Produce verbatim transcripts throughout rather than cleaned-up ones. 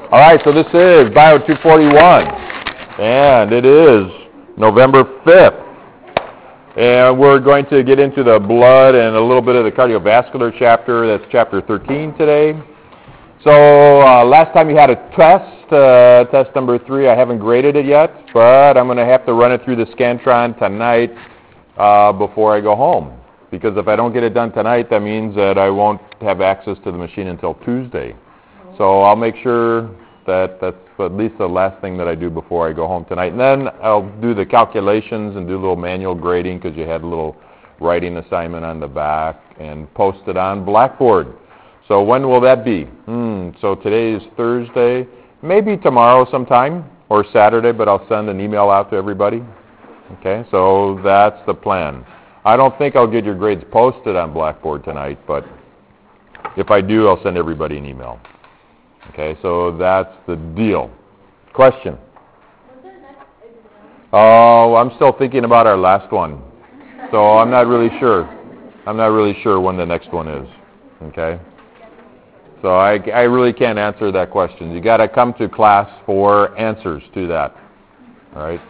All right, so this is Bio two forty-one, and it is November fifth. And we're going to get into the blood and a little bit of the cardiovascular chapter. That's chapter thirteen today. So uh, last time you had a test, uh, test number three. I haven't graded it yet, but I'm going to have to run it through the Scantron tonight uh, before I go home. Because if I don't get it done tonight, that means that I won't have access to the machine until Tuesday. So I'll make sure that that's at least the last thing that I do before I go home tonight. And then I'll do the calculations and do a little manual grading because you had a little writing assignment on the back and post it on Blackboard. So when will that be? Hmm, so today is Thursday. Maybe tomorrow sometime or Saturday, but I'll send an email out to everybody. Okay, so that's the plan. I don't think I'll get your grades posted on Blackboard tonight, but if I do, I'll send everybody an email. Okay, so that's the deal. Question? Oh, I'm still thinking about our last one. So I'm not really sure. I'm not really sure when the next one is. Okay? So I, I really can't answer that question. You got to come to class for answers to that. All right?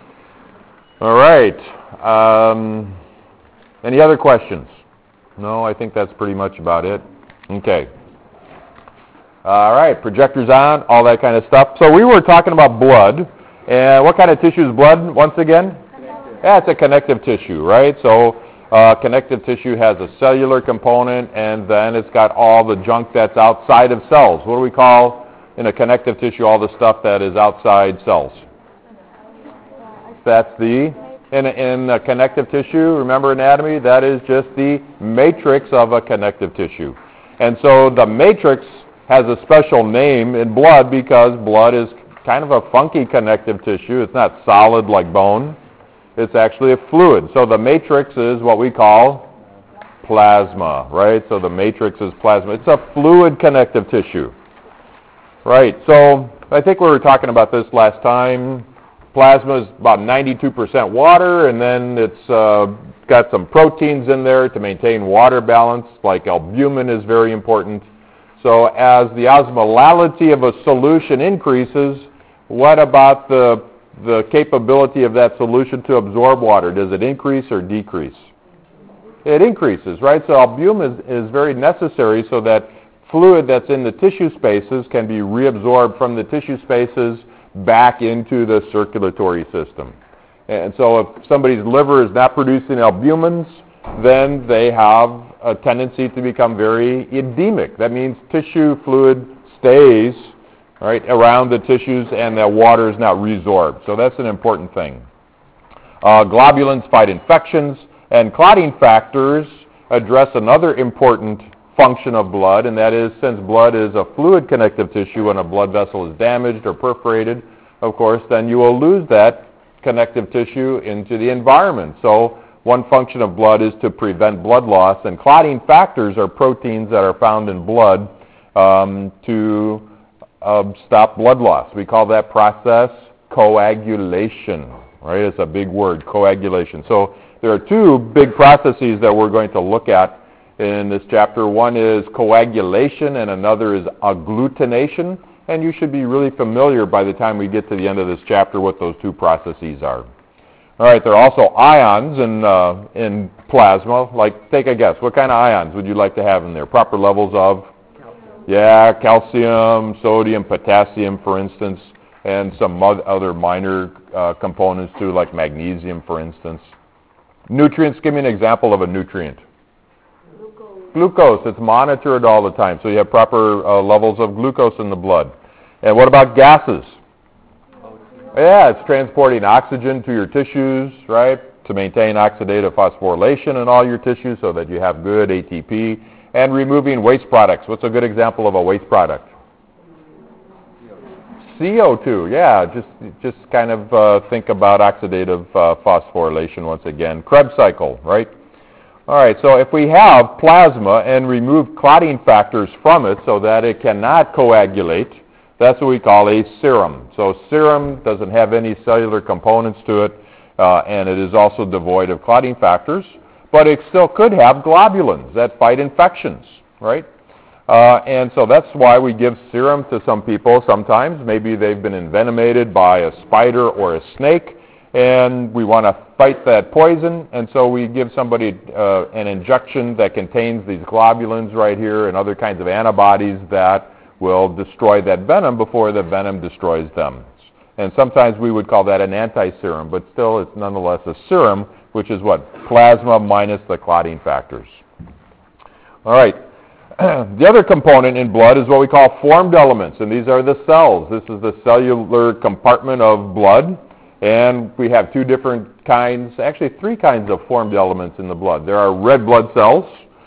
All right. Um, any other questions? No, I think that's pretty much about it. Okay. All right, projectors on, all that kind of stuff. So we were talking about blood. And what kind of tissue is blood, once again? Connective. Yeah, it's a connective tissue, right? So uh, connective tissue has a cellular component, and then it's got all the junk that's outside of cells. What do we call, in a connective tissue, all the stuff that is outside cells? That's the, in a, in a connective tissue, remember anatomy? That is just the matrix of a connective tissue. And so the matrix has a special name in blood because blood is kind of a funky connective tissue. It's not solid like bone. It's actually a fluid. So the matrix is what we call plasma, right? So the matrix is plasma. It's a fluid connective tissue, right? So I think we were talking about this last time. Plasma is about ninety-two percent water, and then it's uh, got some proteins in there to maintain water balance, like albumin is very important. So as the osmolality of a solution increases, what about the, the capability of that solution to absorb water? Does it increase or decrease? It increases, right? So albumin is, is very necessary so that fluid that's in the tissue spaces can be reabsorbed from the tissue spaces back into the circulatory system. And so if somebody's liver is not producing albumins, then they have a tendency to become very edemic. That means tissue fluid stays right around the tissues and that water is not resorbed. So that's an important thing. Uh, globulins fight infections, and clotting factors address another important function of blood, and that is since blood is a fluid connective tissue, when a blood vessel is damaged or perforated, of course, then you will lose that connective tissue into the environment. So one function of blood is to prevent blood loss, and clotting factors are proteins that are found in blood um, to uh, stop blood loss. We call that process coagulation, right? It's a big word, coagulation. So there are two big processes that we're going to look at in this chapter. One is coagulation, and another is agglutination, and you should be really familiar by the time we get to the end of this chapter what those two processes are. All right, there are also ions in, uh, in plasma. Like, take a guess. What kind of ions would you like to have in there? Proper levels of? Calcium. Yeah, calcium, sodium, potassium, for instance, and some other minor uh, components too, like magnesium, for instance. Nutrients, give me an example of a nutrient. Glucose. Glucose, it's monitored all the time, so you have proper uh, levels of glucose in the blood. And what about gases? Yeah, it's transporting oxygen to your tissues, right, to maintain oxidative phosphorylation in all your tissues so that you have good A T P, and removing waste products. What's a good example of a waste product? C O two, yeah, just just kind of uh, think about oxidative uh, phosphorylation once again. Krebs cycle, right? All right, so if we have plasma and remove clotting factors from it so that it cannot coagulate, that's what we call a serum. So serum doesn't have any cellular components to it, uh, and it is also devoid of clotting factors, but it still could have globulins that fight infections, right? Uh, and so that's why we give serum to some people sometimes. Maybe they've been envenomated by a spider or a snake, and we want to fight that poison, and so we give somebody uh, an injection that contains these globulins right here and other kinds of antibodies that will destroy that venom before the venom destroys them. And sometimes we would call that an anti-serum, but still it's nonetheless a serum, which is what? Plasma minus the clotting factors. All right. The other component in blood is what we call formed elements, and these are the cells. This is the cellular compartment of blood, and we have two different kinds, actually three kinds of formed elements in the blood. There are red blood cells,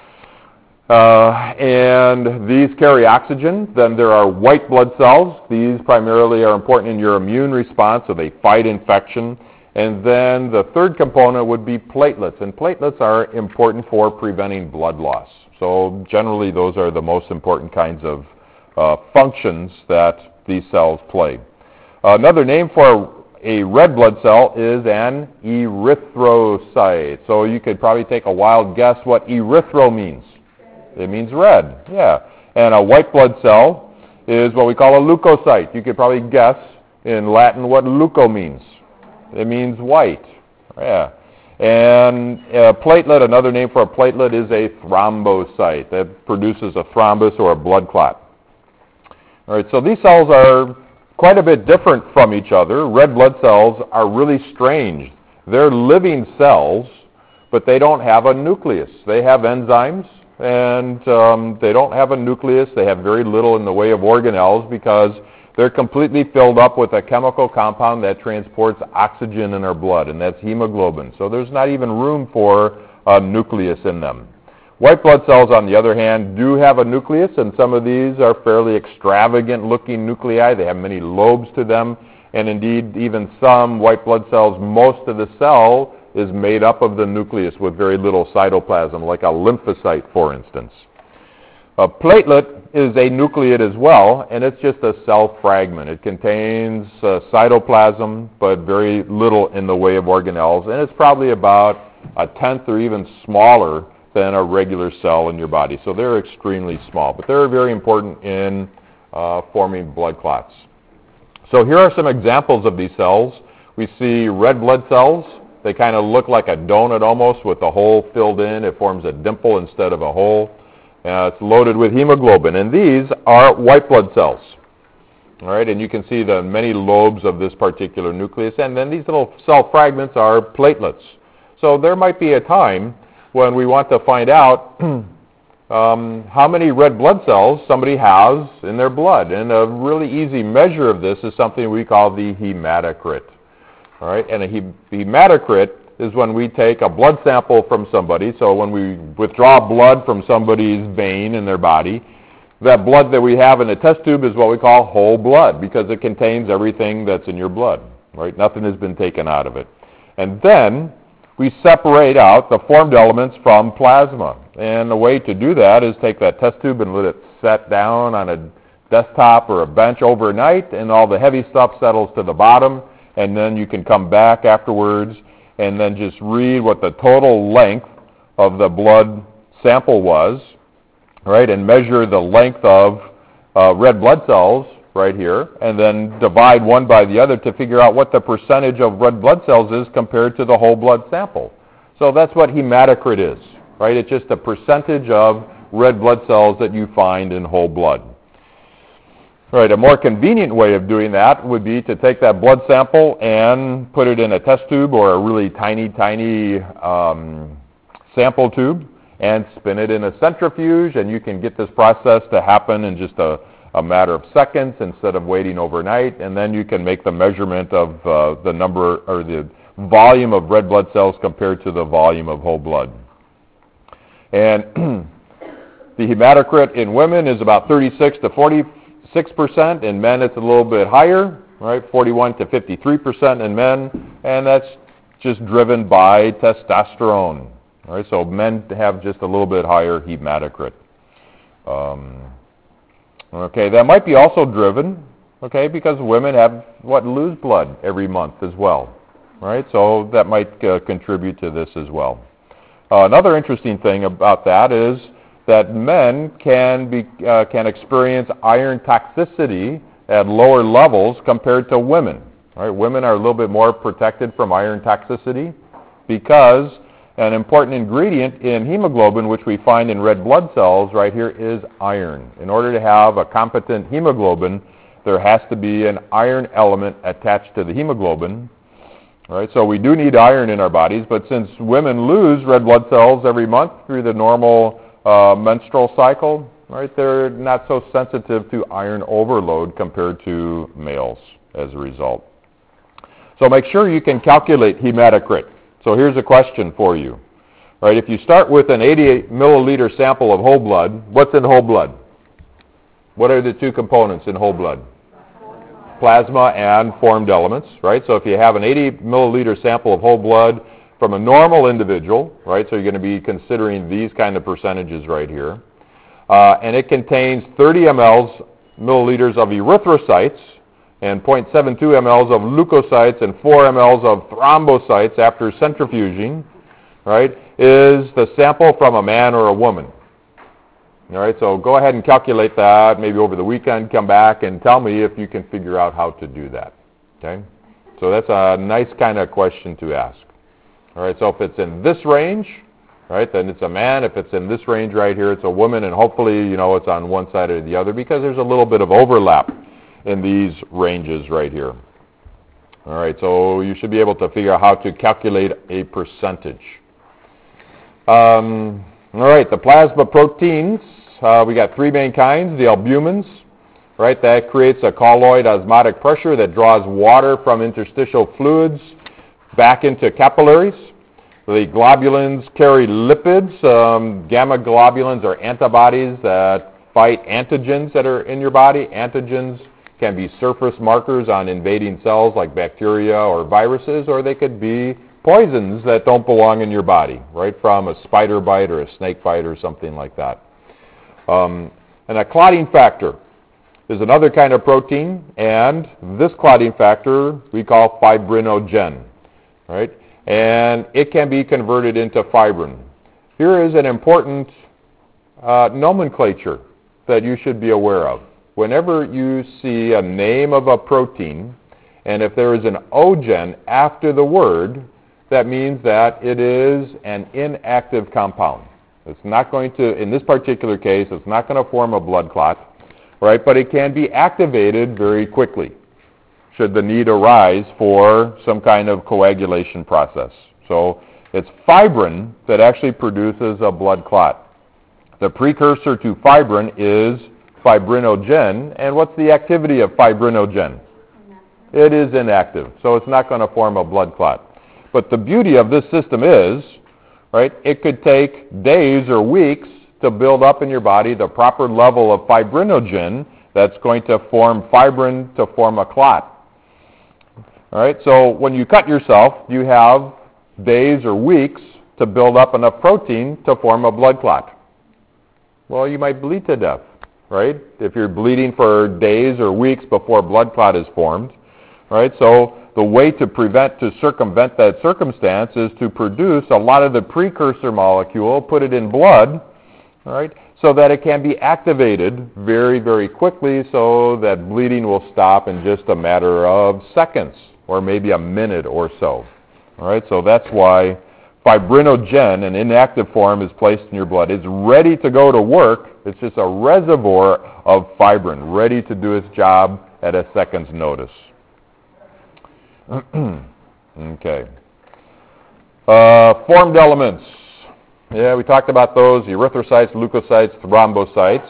uh, and these carry oxygen. Then there are white blood cells. These primarily are important in your immune response, so they fight infection. And then the third component would be platelets, and platelets are important for preventing blood loss. So generally, those are the most important kinds of uh, functions that these cells play. Uh, another name for a red blood cell is an erythrocyte. So you could probably take a wild guess what erythro means. It means red, yeah. And a white blood cell is what we call a leukocyte. You could probably guess in Latin what leuco means. It means white, yeah. And a platelet, another name for a platelet is a thrombocyte that produces a thrombus or a blood clot. All right, so these cells are quite a bit different from each other. Red blood cells are really strange. They're living cells, but they don't have a nucleus. They have enzymes, and um, they don't have a nucleus. They have very little in the way of organelles because they're completely filled up with a chemical compound that transports oxygen in our blood, and that's hemoglobin. So there's not even room for a nucleus in them. White blood cells, on the other hand, do have a nucleus, and some of these are fairly extravagant-looking nuclei. They have many lobes to them, and indeed, even some white blood cells, most of the cell is made up of the nucleus with very little cytoplasm, like a lymphocyte, for instance. A platelet is a nucleate as well, and it's just a cell fragment. It contains uh, cytoplasm, but very little in the way of organelles, and it's probably about a tenth or even smaller than a regular cell in your body. So they're extremely small, but they're very important in uh, forming blood clots. So here are some examples of these cells. We see red blood cells. They kind of look like a donut almost with the hole filled in. It forms a dimple instead of a hole. Uh, it's loaded with hemoglobin, and these are white blood cells. All right, and you can see the many lobes of this particular nucleus, and then these little cell fragments are platelets. So there might be a time when we want to find out um, how many red blood cells somebody has in their blood, and a really easy measure of this is something we call the hematocrit. All right, and a he- hematocrit is when we take a blood sample from somebody. So when we withdraw blood from somebody's vein in their body, that blood that we have in a test tube is what we call whole blood because it contains everything that's in your blood, right? Nothing has been taken out of it. And then we separate out the formed elements from plasma. And the way to do that is take that test tube and let it set down on a desktop or a bench overnight, and all the heavy stuff settles to the bottom, and then you can come back afterwards and then just read what the total length of the blood sample was, right, and measure the length of uh, red blood cells right here, and then divide one by the other to figure out what the percentage of red blood cells is compared to the whole blood sample. So that's what hematocrit is, right? It's just a percentage of red blood cells that you find in whole blood. Right, a more convenient way of doing that would be to take that blood sample and put it in a test tube or a really tiny, tiny um, sample tube and spin it in a centrifuge, and you can get this process to happen in just a, a matter of seconds instead of waiting overnight, and then you can make the measurement of uh, the number or the volume of red blood cells compared to the volume of whole blood. And the hematocrit in women is about thirty-six to forty Six percent. In men, it's a little bit higher, right? Forty-one to fifty-three percent in men, and that's just driven by testosterone. All right, so men have just a little bit higher hematocrit. Um, okay, that might be also driven, okay, because women have what lose blood every month as well, right? So that might uh, contribute to this as well. Uh, another interesting thing about that is that men can be uh, can experience iron toxicity at lower levels compared to women. Right? Women are a little bit more protected from iron toxicity because an important ingredient in hemoglobin, which we find in red blood cells right here, is iron. In order to have a competent hemoglobin, there has to be an iron element attached to the hemoglobin. Right? So we do need iron in our bodies, but since women lose red blood cells every month through the normal uh, menstrual cycle, right, they're not so sensitive to iron overload compared to males as a result. So make sure you can calculate hematocrit. So here's a question for you. Right, if you start with an eighty milliliter sample of whole blood, what's in whole blood? What are the two components in whole blood? Plasma and formed elements, right? So if you have an eighty milliliter sample of whole blood from a normal individual, right, so you're going to be considering these kind of percentages right here, uh, and it contains thirty milliliters milliliters of erythrocytes and zero point seven two milliliters of leukocytes and four milliliters of thrombocytes after centrifuging, right, is the sample from a man or a woman. All right, so go ahead and calculate that, maybe over the weekend, come back and tell me if you can figure out how to do that, okay? So that's a nice kind of question to ask. All right, so if it's in this range, right, then it's a man. If it's in this range right here, it's a woman, and hopefully, you know, it's on one side or the other because there's a little bit of overlap in these ranges right here. All right, so you should be able to figure out how to calculate a percentage. Um, all right, the plasma proteins. Uh, we got three main kinds, the albumins, right? That creates a colloid osmotic pressure that draws water from interstitial fluids back into capillaries. The globulins carry lipids. Um, gamma globulins are antibodies that fight antigens that are in your body. Antigens can be surface markers on invading cells like bacteria or viruses, or they could be poisons that don't belong in your body, right, from a spider bite or a snake bite or something like that. Um, and a clotting factor is another kind of protein, and this clotting factor we call fibrinogen, right? And it can be converted into fibrin. Here is an important uh, nomenclature that you should be aware of. Whenever you see a name of a protein, and if there is an ogen after the word, that means that it is an inactive compound. It's not going to, in this particular case, it's not going to form a blood clot, right? But it can be activated very quickly should the need arise for some kind of coagulation process. So it's fibrin that actually produces a blood clot. The precursor to fibrin is fibrinogen, and what's the activity of fibrinogen? It is inactive, so it's not going to form a blood clot. But the beauty of this system is, right, it could take days or weeks to build up in your body the proper level of fibrinogen that's going to form fibrin to form a clot. All right, so when you cut yourself, you have days or weeks to build up enough protein to form a blood clot. Well, you might bleed to death, right, if you're bleeding for days or weeks before blood clot is formed. Right, so the way to prevent, to circumvent that circumstance is to produce a lot of the precursor molecule, put it in blood, all right, so that it can be activated very, very quickly so that bleeding will stop in just a matter of seconds or maybe a minute or so. All right, so that's why fibrinogen, an inactive form, is placed in your blood. It's ready to go to work. It's just a reservoir of fibrin ready to do its job at a second's notice. Okay. Uh, formed elements. Yeah, we talked about those, erythrocytes, leukocytes, thrombocytes.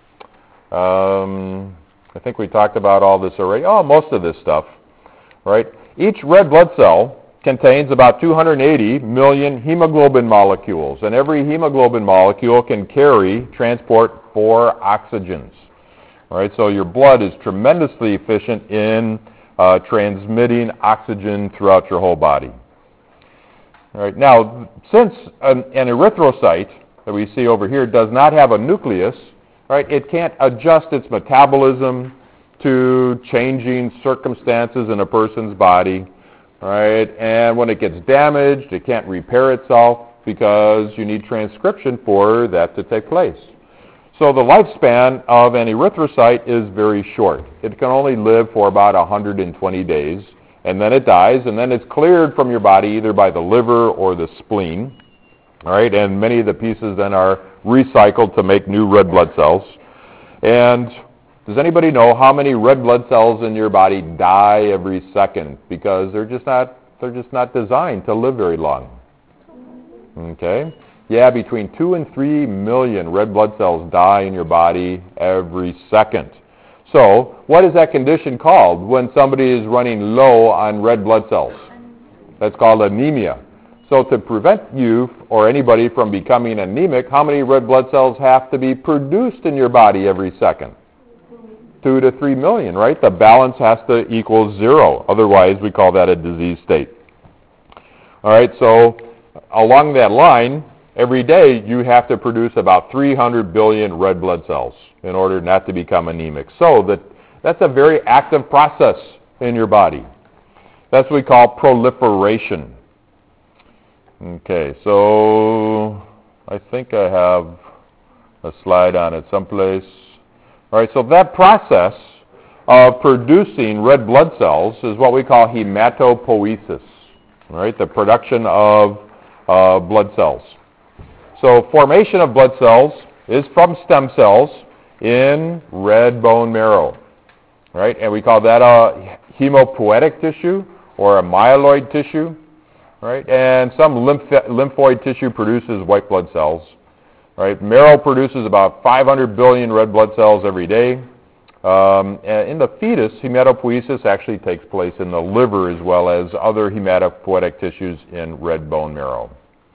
Um, I think we talked about all this already. Oh, most of this stuff, right? Each red blood cell contains about two hundred eighty million hemoglobin molecules, and every hemoglobin molecule can carry, transport four oxygens. All right, so your blood is tremendously efficient in Uh, transmitting oxygen throughout your whole body. All right. Now, since an, an erythrocyte that we see over here does not have a nucleus, right, it can't adjust its metabolism to changing circumstances in a person's body, right? And when it gets damaged, it can't repair itself, because you need transcription for that to take place. So the lifespan of an erythrocyte is very short. It can only live for about one hundred twenty days, and then it dies, and then it's cleared from your body either by the liver or the spleen. All right, and many of the pieces then are recycled to make new red blood cells. And does anybody know how many red blood cells in your body die every second? Because they're just not they're just not designed to live very long. Okay? Yeah, between two and three million red blood cells die in your body every second. So, what is that condition called when somebody is running low on red blood cells? That's called anemia. So to prevent you or anybody from becoming anemic, how many red blood cells have to be produced in your body every second? Two to three million, right? The balance has to equal zero. Otherwise, we call that a disease state. All right, so along that line, every day you have to produce about three hundred billion red blood cells in order not to become anemic. So that, that's a very active process in your body. That's what we call proliferation. Okay, so I think I have a slide on it someplace. All right, so that process of producing red blood cells is what we call hematopoiesis, all right, the production of uh, blood cells. So formation of blood cells is from stem cells in red bone marrow, right? And we call that a hemopoietic tissue or a myeloid tissue, right? And some lymph lymphoid tissue produces white blood cells, right? Marrow produces about five hundred billion red blood cells every day. Um, and in the fetus, hematopoiesis actually takes place in the liver as well as other hematopoietic tissues in red bone marrow.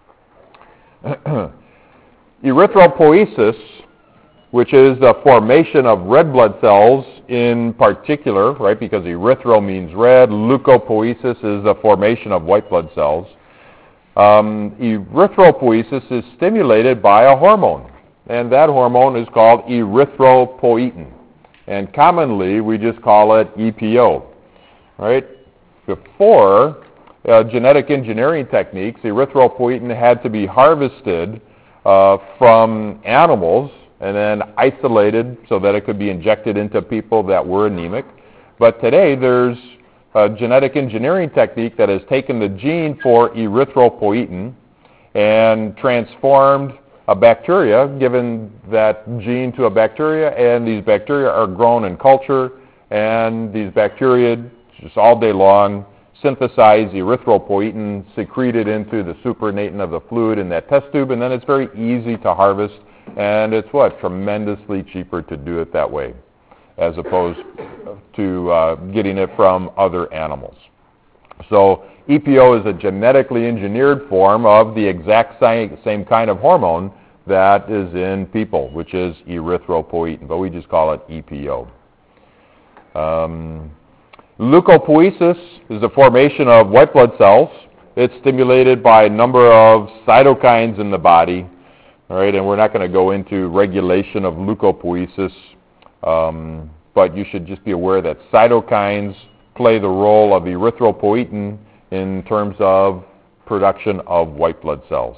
Erythropoiesis, which is the formation of red blood cells in particular, right, because erythro means red, leukopoiesis is the formation of white blood cells. Um, erythropoiesis is stimulated by a hormone, and that hormone is called erythropoietin. And commonly, we just call it E P O, right? Before uh, genetic engineering techniques, erythropoietin had to be harvested uh, from animals and then isolated so that it could be injected into people that were anemic. But today, there's a genetic engineering technique that has taken the gene for erythropoietin and transformed a bacteria, given that gene to a bacteria, and these bacteria are grown in culture, and these bacteria just all day long synthesize erythropoietin, secreted into the supernatant of the fluid in that test tube, and then it's very easy to harvest, and it's what? Tremendously cheaper to do it that way, as opposed to uh, getting it from other animals. So E P O is a genetically engineered form of the exact same kind of hormone that is in people, which is erythropoietin, but we just call it E P O. Um, leukopoiesis is the formation of white blood cells. It's stimulated by a number of cytokines in the body, all right, and we're not going to go into regulation of leukopoiesis, um, but you should just be aware that cytokines play the role of erythropoietin in terms of production of white blood cells.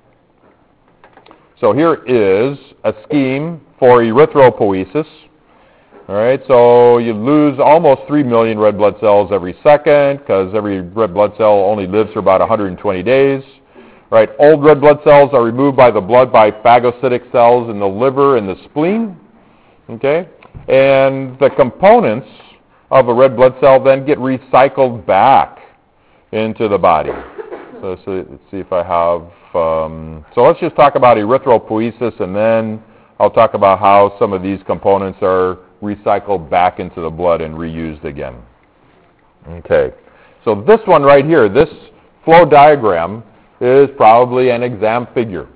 So here is a scheme for erythropoiesis. All right, so you lose almost three million red blood cells every second because every red blood cell only lives for about one hundred twenty days. Right, old red blood cells are removed by the blood by phagocytic cells in the liver and the spleen. Okay, and the components of a red blood cell then get recycled back into the body. So, so let's see if I have, um, so let's just talk about erythropoiesis, and then I'll talk about how some of these components are recycled back into the blood and reused again. Okay, so this one right here, this flow diagram is probably an exam figure.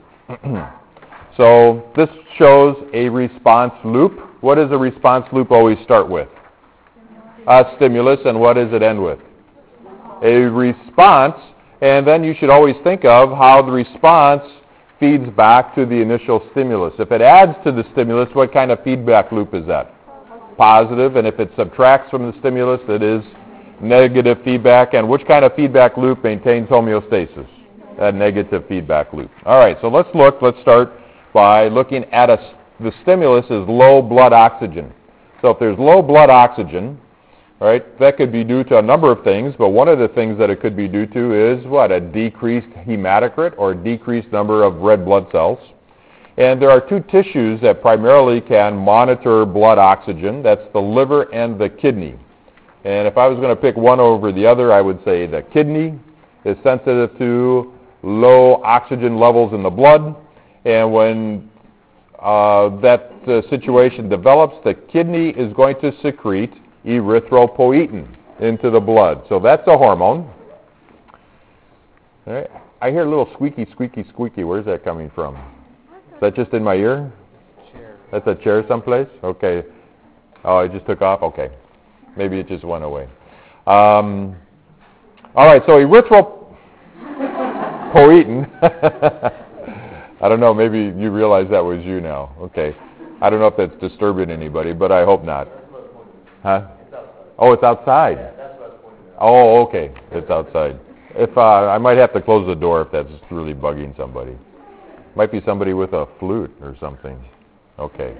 So this shows a response loop. What does a response loop always start with? A stimulus, and what does it end with? A response, and then you should always think of how the response feeds back to the initial stimulus. If it adds to the stimulus, what kind of feedback loop is that? Positive, and if it subtracts from the stimulus, it is negative feedback. And which kind of feedback loop maintains homeostasis? a negative feedback loop. All right, so let's look. Let's start by looking at a, the stimulus is low blood oxygen. So if there's low blood oxygen, right, that could be due to a number of things, but one of the things that it could be due to is what? A decreased hematocrit or decreased number of red blood cells. And there are two tissues that primarily can monitor blood oxygen. That's the liver and the kidney. And if I was going to pick one over the other, I would say the kidney is sensitive to low oxygen levels in the blood. And when uh, that uh, situation develops, the kidney is going to secrete erythropoietin into the blood. So that's a hormone. All right. I hear a little squeaky, squeaky, squeaky. Where's that coming from? Is that just in my ear? Chair. That's a chair someplace? Okay. Oh, it just took off? Okay. Maybe it just went away. Um, all right, so erythropoietin. I don't know, maybe you realize that was you now. Okay. I don't know if that's disturbing anybody, but I hope not. Huh? Oh, it's outside. Yeah, that's what I was pointing out. Oh, okay. It's outside. If uh, I might have to close the door if that's really bugging somebody. Might be somebody with a flute or something. Okay.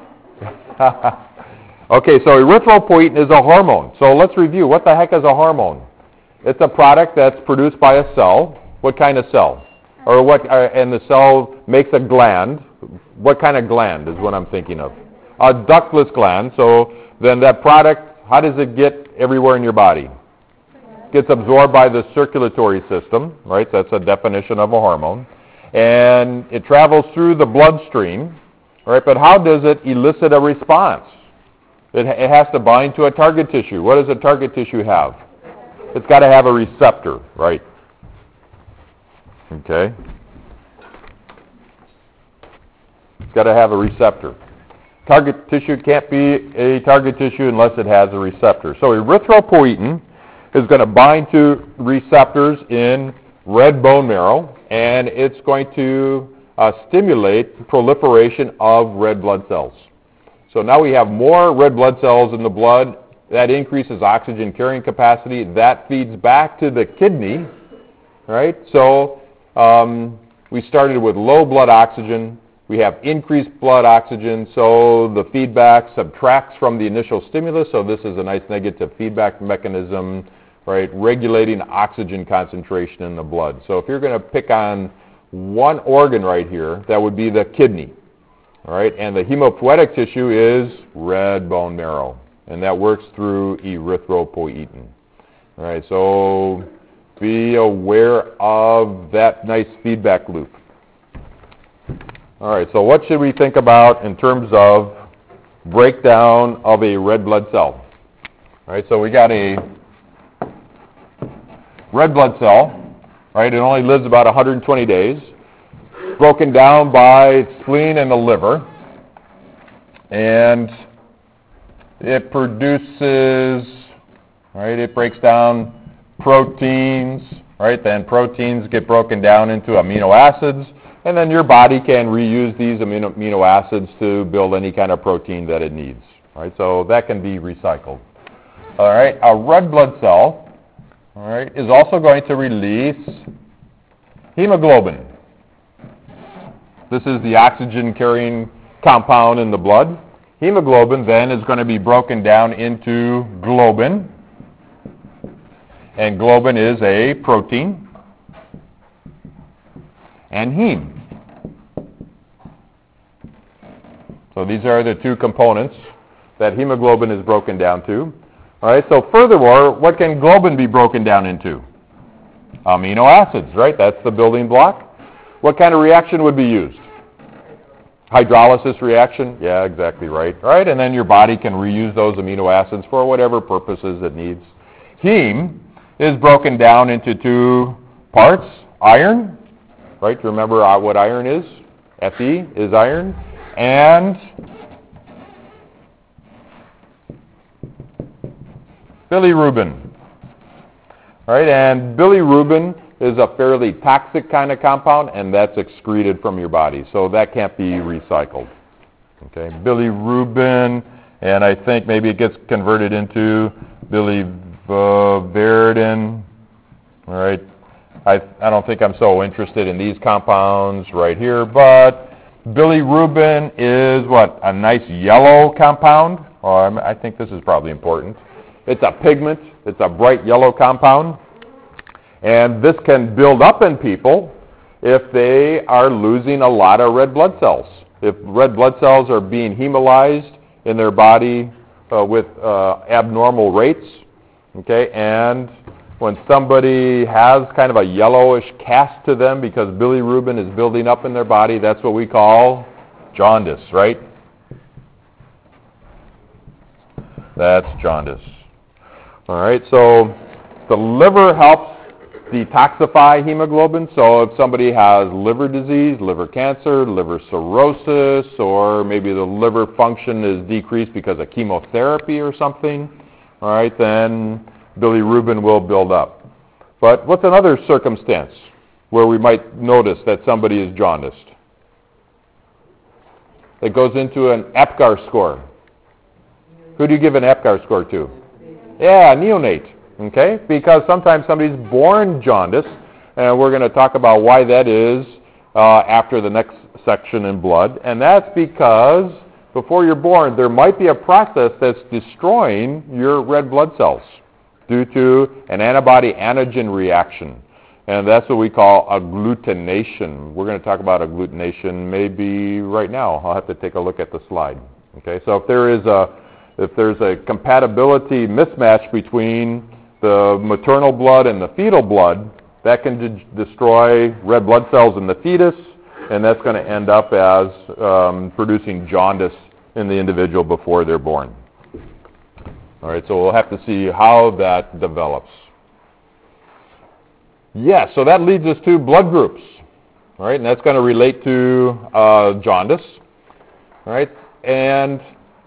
Okay, so erythropoietin is a hormone. So let's review. What the heck is a hormone? It's a product that's produced by a cell. What kind of cell? Or what? Uh, and the cell makes a gland. What kind of gland is what I'm thinking of? A ductless gland. So then that product, how does it get everywhere in your body? Gets absorbed by the circulatory system, right? That's a definition of a hormone. And it travels through the bloodstream, right? But how does it elicit a response? It, it has to bind to a target tissue. What does a target tissue have? It's got to have a receptor, right? Okay. It's got to have a receptor. Target tissue can't be a target tissue unless it has a receptor. So erythropoietin is going to bind to receptors in red bone marrow, and it's going to uh, stimulate proliferation of red blood cells. So now we have more red blood cells in the blood. That increases oxygen carrying capacity. That feeds back to the kidney, right? So um, we started with low blood oxygen. We have increased blood oxygen, so the feedback subtracts from the initial stimulus. So this is a nice negative feedback mechanism, right, regulating oxygen concentration in the blood. So if you're going to pick on one organ right here, that would be the kidney, all right, and the hematopoietic tissue is red bone marrow, and that works through erythropoietin. All right, so be aware of that nice feedback loop. All right, so what should we think about in terms of breakdown of a red blood cell? All right, so we got a red blood cell, right? It only lives about one hundred twenty days, broken down by spleen and the liver, and it produces, right? It breaks down proteins, right? Then proteins get broken down into amino acids, and then your body can reuse these amino, amino acids to build any kind of protein that it needs, right? So that can be recycled. All right, a red blood cell, all right, is also going to release hemoglobin. This is the oxygen-carrying compound in the blood. Hemoglobin then is going to be broken down into globin, and globin is a protein, and heme. So these are the two components that hemoglobin is broken down to. All right, so furthermore, what can globin be broken down into? Amino acids, right? That's the building block. What kind of reaction would be used? Hydrolysis reaction? Yeah, exactly right. All right, and then your body can reuse those amino acids for whatever purposes it needs. Heme is broken down into two parts. Iron, right? Remember what iron is? Fe is iron. And bilirubin. All right, and bilirubin is a fairly toxic kind of compound, and that's excreted from your body, so that can't be recycled. Okay, bilirubin, and I think maybe it gets converted into biliverdin. All right, I, I don't think I'm so interested in these compounds right here, but bilirubin is what? A nice yellow compound. Oh, I'm, I think this is probably important. It's a pigment. It's a bright yellow compound. And this can build up in people if they are losing a lot of red blood cells. If red blood cells are being hemolyzed in their body uh, with uh, abnormal rates, okay, and when somebody has kind of a yellowish cast to them because bilirubin is building up in their body, that's what we call jaundice, right? That's jaundice. All right, so the liver helps detoxify hemoglobin. So if somebody has liver disease, liver cancer, liver cirrhosis, or maybe the liver function is decreased because of chemotherapy or something, all right, then bilirubin will build up. But what's another circumstance where we might notice that somebody is jaundiced? It goes into an APGAR score. Who do you give an APGAR score to? Yeah, neonate. Okay? Because sometimes somebody's born jaundiced, and we're going to talk about why that is uh, after the next section in blood. And that's because before you're born, there might be a process that's destroying your red blood cells due to an antibody-antigen reaction. And that's what we call agglutination. We're going to talk about agglutination maybe right now. I'll have to take a look at the slide. Okay? So if there is a if there's a compatibility mismatch between the maternal blood and the fetal blood, that can de- destroy red blood cells in the fetus, and that's going to end up as um, producing jaundice in the individual before they're born. All right, so we'll have to see how that develops. Yeah, so that leads us to blood groups. All right, and that's going to relate to uh, jaundice. All right, and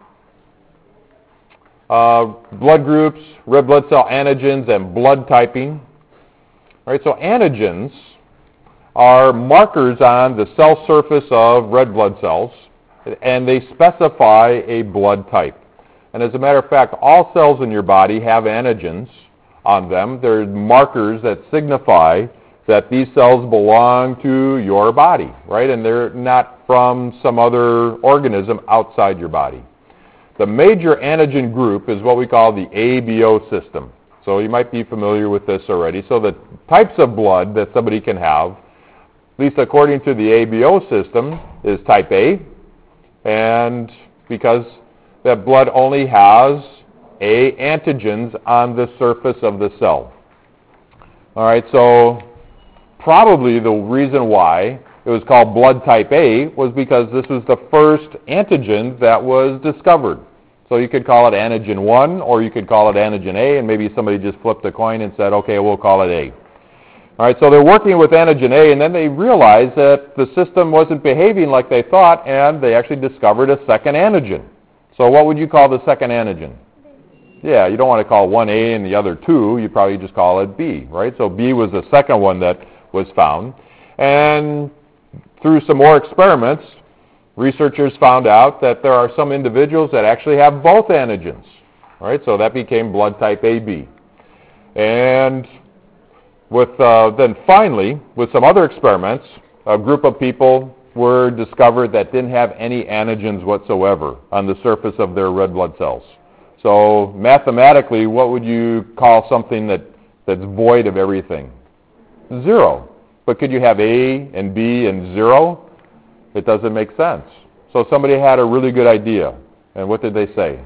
Uh, blood groups, red blood cell antigens, and blood typing. All right, so antigens are markers on the cell surface of red blood cells, and they specify a blood type. And as a matter of fact, all cells in your body have antigens on them. They're markers that signify that these cells belong to your body, right? And they're not from some other organism outside your body. The major antigen group is what we call the A B O system. So you might be familiar with this already. So the types of blood that somebody can have, at least according to the A B O system, is type A. And because that blood only has A antigens on the surface of the cell. All right, so probably the reason why it was called blood type A was because this was the first antigen that was discovered. So you could call it antigen one, or you could call it antigen A, and maybe somebody just flipped a coin and said, okay, we'll call it A. All right, so they're working with antigen A, and then they realized that the system wasn't behaving like they thought, and they actually discovered a second antigen. So what would you call the second antigen? Yeah, you don't want to call one A and the other two. You'd probably just call it B, right? So B was the second one that was found. And through some more experiments, researchers found out that there are some individuals that actually have both antigens. All right, so that became blood type A B. And with uh, then finally, with some other experiments, a group of people were discovered that didn't have any antigens whatsoever on the surface of their red blood cells. So mathematically, what would you call something that, that's void of everything? Zero. But could you have A and B and zero? It doesn't make sense. So somebody had a really good idea. And what did they say?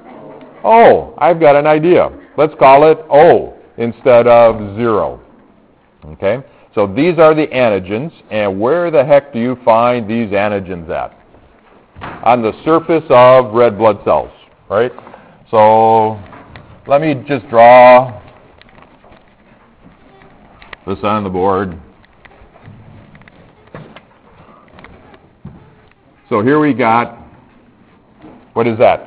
Oh, I've got an idea. Let's call it O instead of zero. Okay? So these are the antigens. And where the heck do you find these antigens at? On the surface of red blood cells, right? So let me just draw this on the board. So here we got, what is that?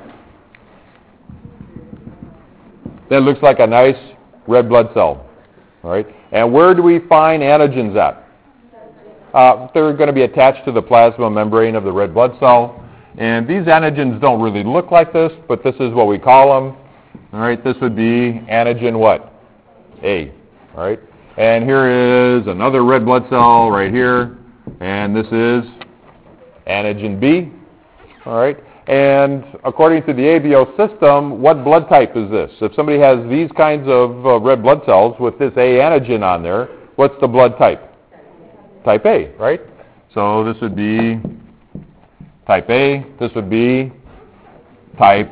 That looks like a nice red blood cell, all right? And where do we find antigens at? Uh, they're going to be attached to the plasma membrane of the red blood cell. And these antigens don't really look like this, but this is what we call them. All right, this would be antigen what? A, all right? And here is another red blood cell right here, and this is antigen B. All right. And according to the A B O system, what blood type is this? If somebody has these kinds of uh, red blood cells with this A antigen on there, what's the blood type? Type A, right? So this would be type A. This would be type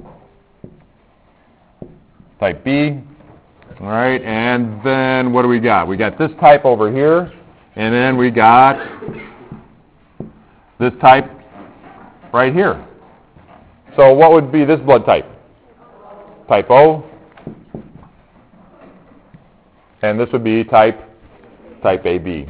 type B. All right. And then what do we got? We got this type over here, and then we got this type right here. So what would be this blood type? Type O. And this would be type type A B.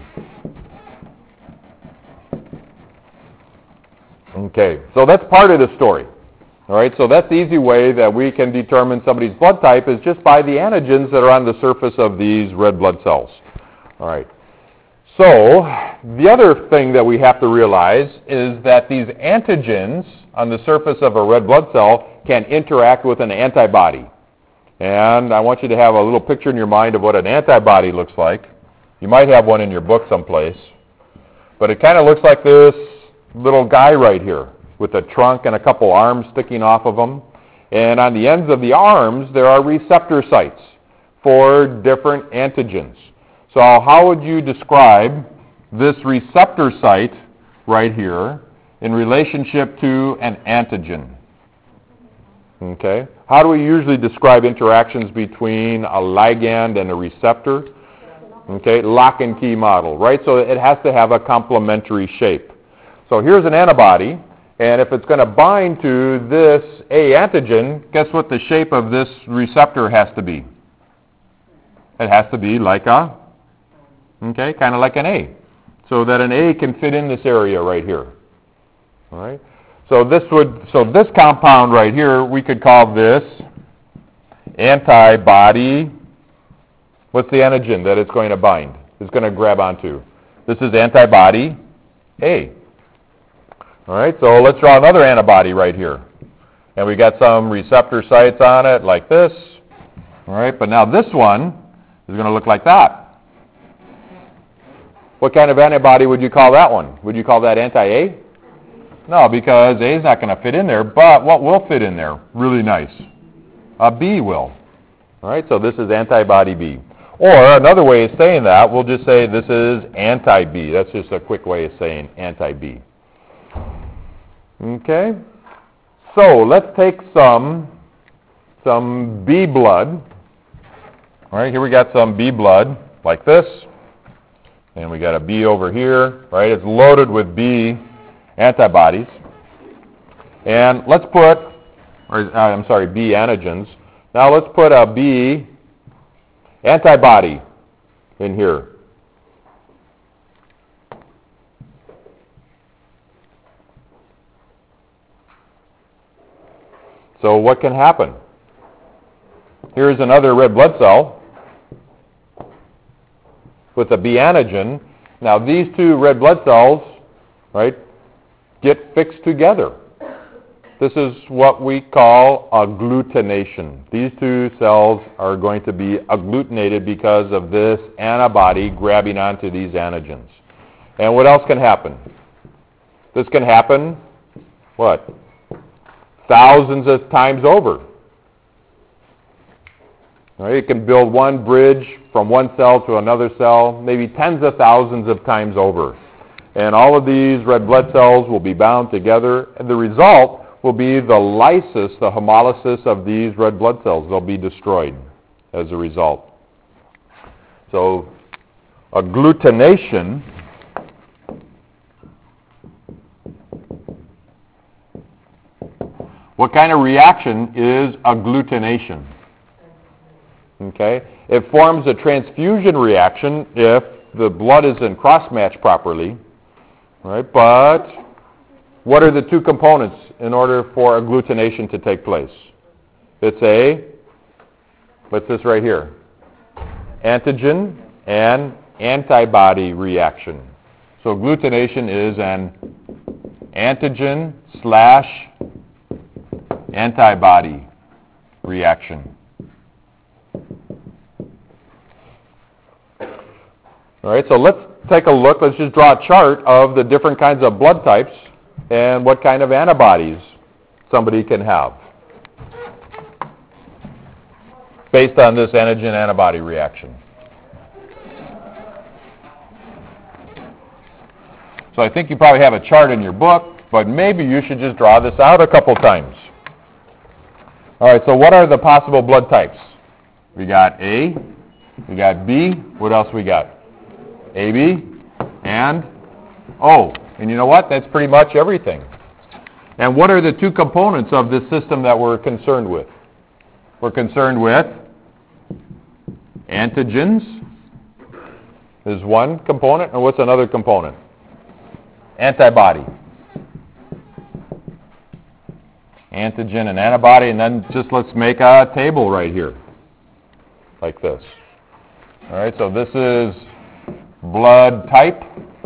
Okay, so that's part of the story. All right, so that's the easy way that we can determine somebody's blood type is just by the antigens that are on the surface of these red blood cells. All right. So the other thing that we have to realize is that these antigens on the surface of a red blood cell can interact with an antibody. And I want you to have a little picture in your mind of what an antibody looks like. You might have one in your book someplace. But it kind of looks like this little guy right here with a trunk and a couple arms sticking off of him. And on the ends of the arms, there are receptor sites for different antigens. So how would you describe this receptor site right here in relationship to an antigen? Okay. How do we usually describe interactions between a ligand and a receptor? Okay, lock and key model, right? So it has to have a complementary shape. So here's an antibody, and if it's going to bind to this A antigen, guess what the shape of this receptor has to be? It has to be like a, okay, kind of like an A, so that an A can fit in this area right here. All right. So this would, so this compound right here, we could call this antibody. What's the antigen that it's going to bind? It's going to grab onto. This is antibody A. All right, so let's draw another antibody right here. And we got some receptor sites on it like this. All right, but now this one is going to look like that. What kind of antibody would you call that one? Would you call that anti-A? No, because A is not going to fit in there, but what will fit in there? Really nice. A B will. All right, so this is antibody B. Or another way of saying that, we'll just say this is anti-B. That's just a quick way of saying anti-B. Okay, so let's take some, some B blood. All right, here we got some B blood like this. And we got a B over here, right? It's loaded with B antibodies. And let's put, or uh, I'm sorry, B antigens. Now let's put a B antibody in here. So what can happen? Here's another red blood cell with a B antigen. Now these two red blood cells, right, get fixed together. This is what we call agglutination. These two cells are going to be agglutinated because of this antibody grabbing onto these antigens. And what else can happen? This can happen, what? Thousands of times over. Right? It can build one bridge from one cell to another cell, maybe tens of thousands of times over. And all of these red blood cells will be bound together, and the result will be the lysis, the hemolysis of these red blood cells. They'll be destroyed as a result. So agglutination what kind of reaction is agglutination? Okay, it forms a transfusion reaction if the blood is in cross-match properly, right? But what are the two components in order for agglutination to take place? It's a, what's this right here? Antigen and antibody reaction. So agglutination is an antigen slash antibody reaction. All right, so let's take a look. Let's just draw a chart of the different kinds of blood types and what kind of antibodies somebody can have based on this antigen-antibody reaction. So I think you probably have a chart in your book, but maybe you should just draw this out a couple times. All right, so what are the possible blood types? We got A, we got B, what else we got? A B and O. And you know what? That's pretty much everything. And what are the two components of this system that we're concerned with? We're concerned with antigens is one component, and what's another component? Antibody. Antigen and antibody, and then just let's make a table right here, like this. All right, so this is blood type.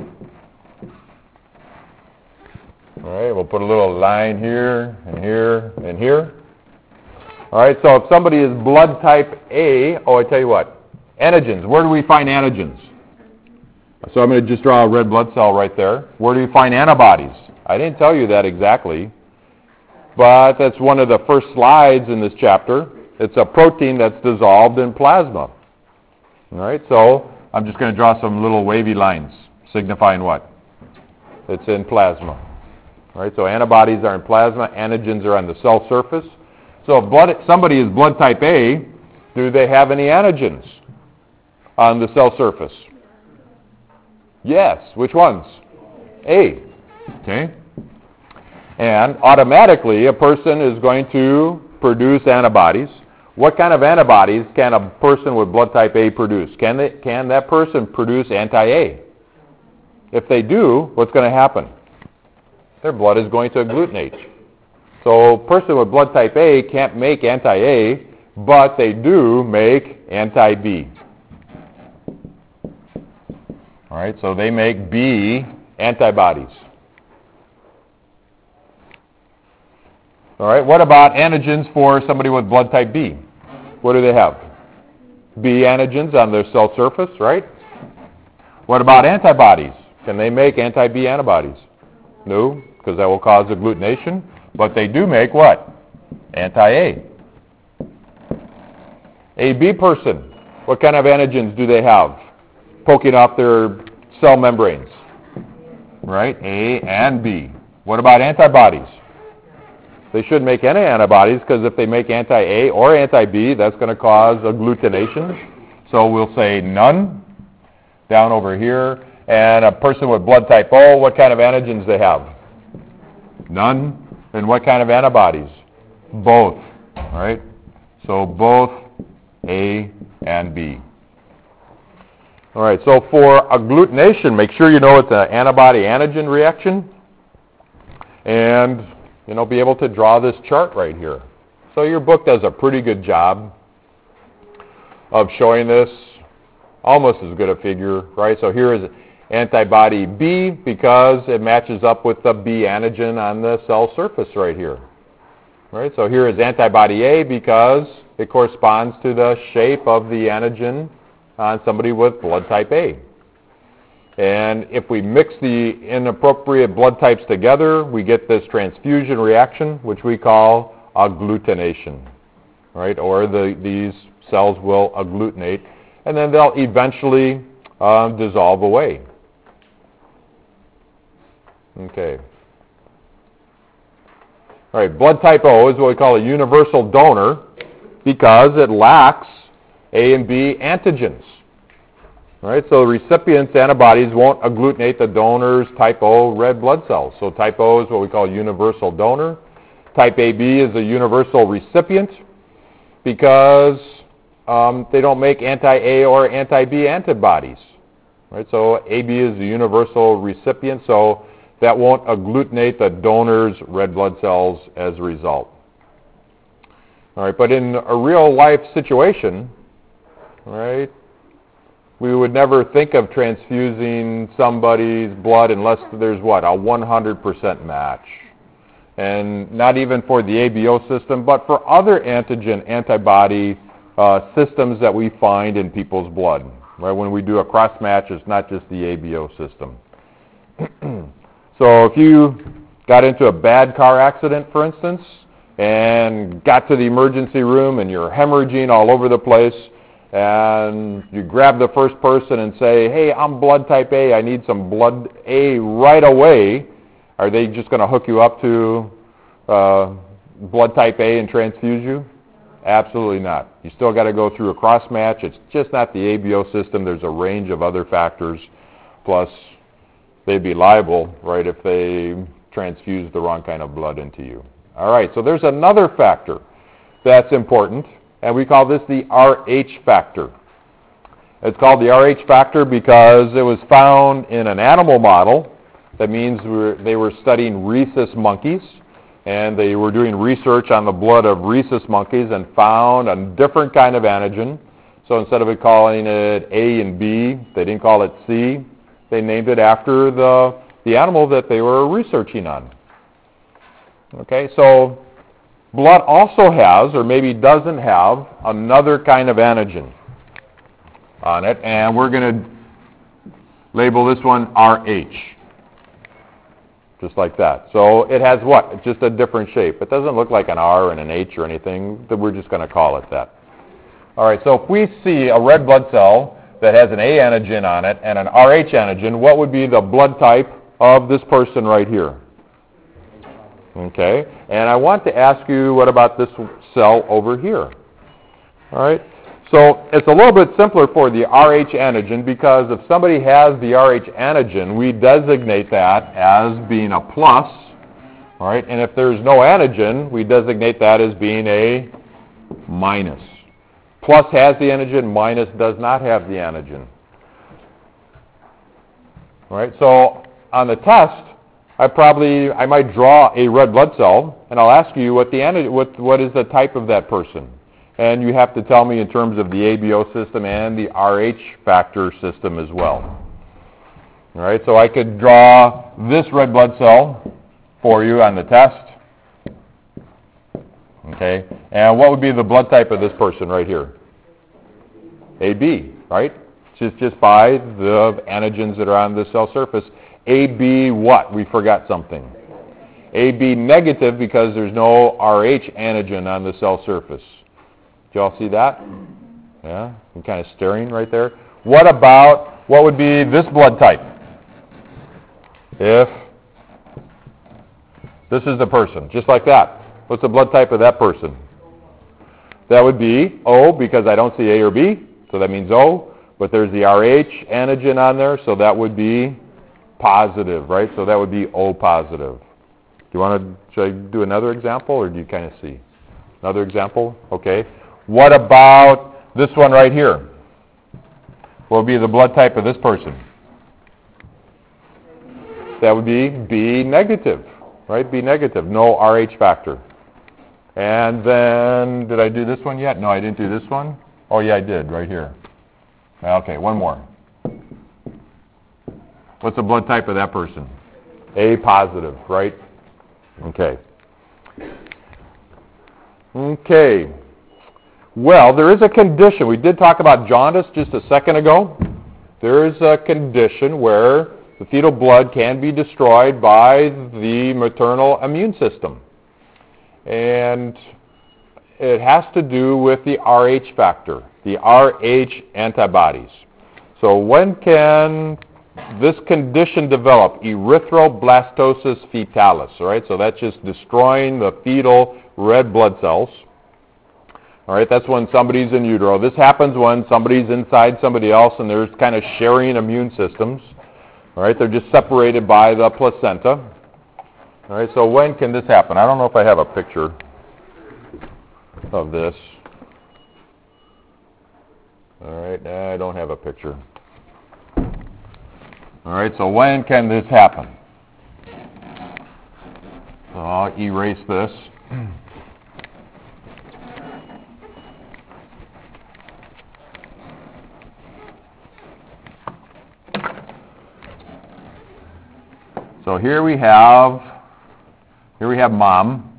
All right, we'll put a little line here, and here, and here. All right, so if somebody is blood type A, oh, I tell you what, antigens. Where do we find antigens? So I'm going to just draw a red blood cell right there. Where do you find antibodies? I didn't tell you that exactly, but that's one of the first slides in this chapter. It's a protein that's dissolved in plasma. All right, so I'm just going to draw some little wavy lines signifying what? It's in plasma. All right, so antibodies are in plasma, antigens are on the cell surface. So if blood, somebody is blood type A, do they have any antigens on the cell surface? Yes. Which ones? A. Okay. And automatically a person is going to produce antibodies. What kind of antibodies can a person with blood type A produce? Can they, can that person produce anti-A? If they do, what's going to happen? Their blood is going to agglutinate. So a person with blood type A can't make anti-A, but they do make anti-B. All right, so they make B antibodies. All right, what about antigens for somebody with blood type B? What do they have? B antigens on their cell surface, right? What about antibodies? Can they make anti-B antibodies? No, because that will cause agglutination. But they do make what? Anti-A. A B person, what kind of antigens do they have poking off their cell membranes? Right? A and B. What about antibodies? They shouldn't make any antibodies because if they make anti-A or anti-B, that's going to cause agglutination. So we'll say none down over here. And a person with blood type O, what kind of antigens they have? None. And what kind of antibodies? Both. All right? So both A and B. All right, so for agglutination, make sure you know it's an antibody-antigen reaction. And, you know, be able to draw this chart right here. So your book does a pretty good job of showing this. Almost as good a figure, right? So here is antibody B because it matches up with the B antigen on the cell surface right here. Right? So here is antibody A because it corresponds to the shape of the antigen on somebody with blood type A. And if we mix the inappropriate blood types together, we get this transfusion reaction, which we call agglutination. Right? Or the, these cells will agglutinate, and then they'll eventually uh, dissolve away. Okay. All right, blood type O is what we call a universal donor because it lacks A and B antigens. All right, so the recipient's antibodies won't agglutinate the donor's type O red blood cells. So type O is what we call a universal donor. Type A B is a universal recipient because um, they don't make anti-A or anti-B antibodies. Right, so A B is a universal recipient, so that won't agglutinate the donor's red blood cells as a result. All right, but in a real-life situation, right, we would never think of transfusing somebody's blood unless there's what, a one hundred percent match. And not even for the A B O system, but for other antigen antibody uh, systems that we find in people's blood. Right? When we do a cross match, it's not just the A B O system. So if you got into a bad car accident, for instance, and got to the emergency room and you're hemorrhaging all over the place, and you grab the first person and say, hey, I'm blood type A, I need some blood A right away, are they just going to hook you up to uh, blood type A and transfuse you? Absolutely not. You still got to go through a cross match. It's just not the A B O system. There's a range of other factors. Plus, they'd be liable, right, if they transfuse the wrong kind of blood into you. All right, so there's another factor that's important, and we call this the R H factor. It's called the R H factor because it was found in an animal model. That means we're, they were studying rhesus monkeys, and they were doing research on the blood of rhesus monkeys and found a different kind of antigen. So instead of it calling it A and B, they didn't call it C. They named it after the, the animal that they were researching on. Okay, so blood also has, or maybe doesn't have, another kind of antigen on it, and we're going to label this one R H. Just like that. So it has what? It's just a different shape. It doesn't look like an R and an H or anything. We're just going to call it that. All right, so if we see a red blood cell that has an A antigen on it and an R H antigen, what would be the blood type of this person right here? Okay, and I want to ask you, what about this cell over here? All right, so it's a little bit simpler for the R H antigen because if somebody has the R H antigen, we designate that as being a plus, all right, and if there's no antigen, we designate that as being a minus. Plus has the antigen, minus does not have the antigen. All right, so on the test, I probably, I might draw a red blood cell, and I'll ask you what the antigen, what, what is the type of that person. And you have to tell me in terms of the A B O system and the R H factor system as well. All right, so I could draw this red blood cell for you on the test. Okay, and what would be the blood type of this person right here? A B, right? Just, just by the antigens that are on the cell surface. A B what? We forgot something. A B negative because there's no R H antigen on the cell surface. Did you all see that? Yeah, I'm kind of staring right there. What about, what would be this blood type? If this is the person, just like that. What's the blood type of that person? That would be O because I don't see A or B, so that means O. But there's the R H antigen on there, so that would be positive, right? So that would be O positive. Do you want to, should I do another example, or do you kind of see? Another example? Okay. What about this one right here? What would be the blood type of this person? That would be B negative, right? B negative, no R H factor. And then, did I do this one yet? No, I didn't do this one. Oh, yeah, I did, right here. Okay, one more. What's the blood type of that person? A positive, right? Okay. Okay. Well, there is a condition. We did talk about jaundice just a second ago. There is a condition where the fetal blood can be destroyed by the maternal immune system. And it has to do with the R H factor, the R H antibodies. So when can this condition develop? Erythroblastosis fetalis, all right? So that's just destroying the fetal red blood cells. All right, that's when somebody's in utero. This happens when somebody's inside somebody else and there's kind of sharing immune systems. All right, they're just separated by the placenta. All right, so when can this happen? I don't know if I have a picture of this. All right, I don't have a picture. All right, so when can this happen? So I'll erase this. So here we have, here we have mom.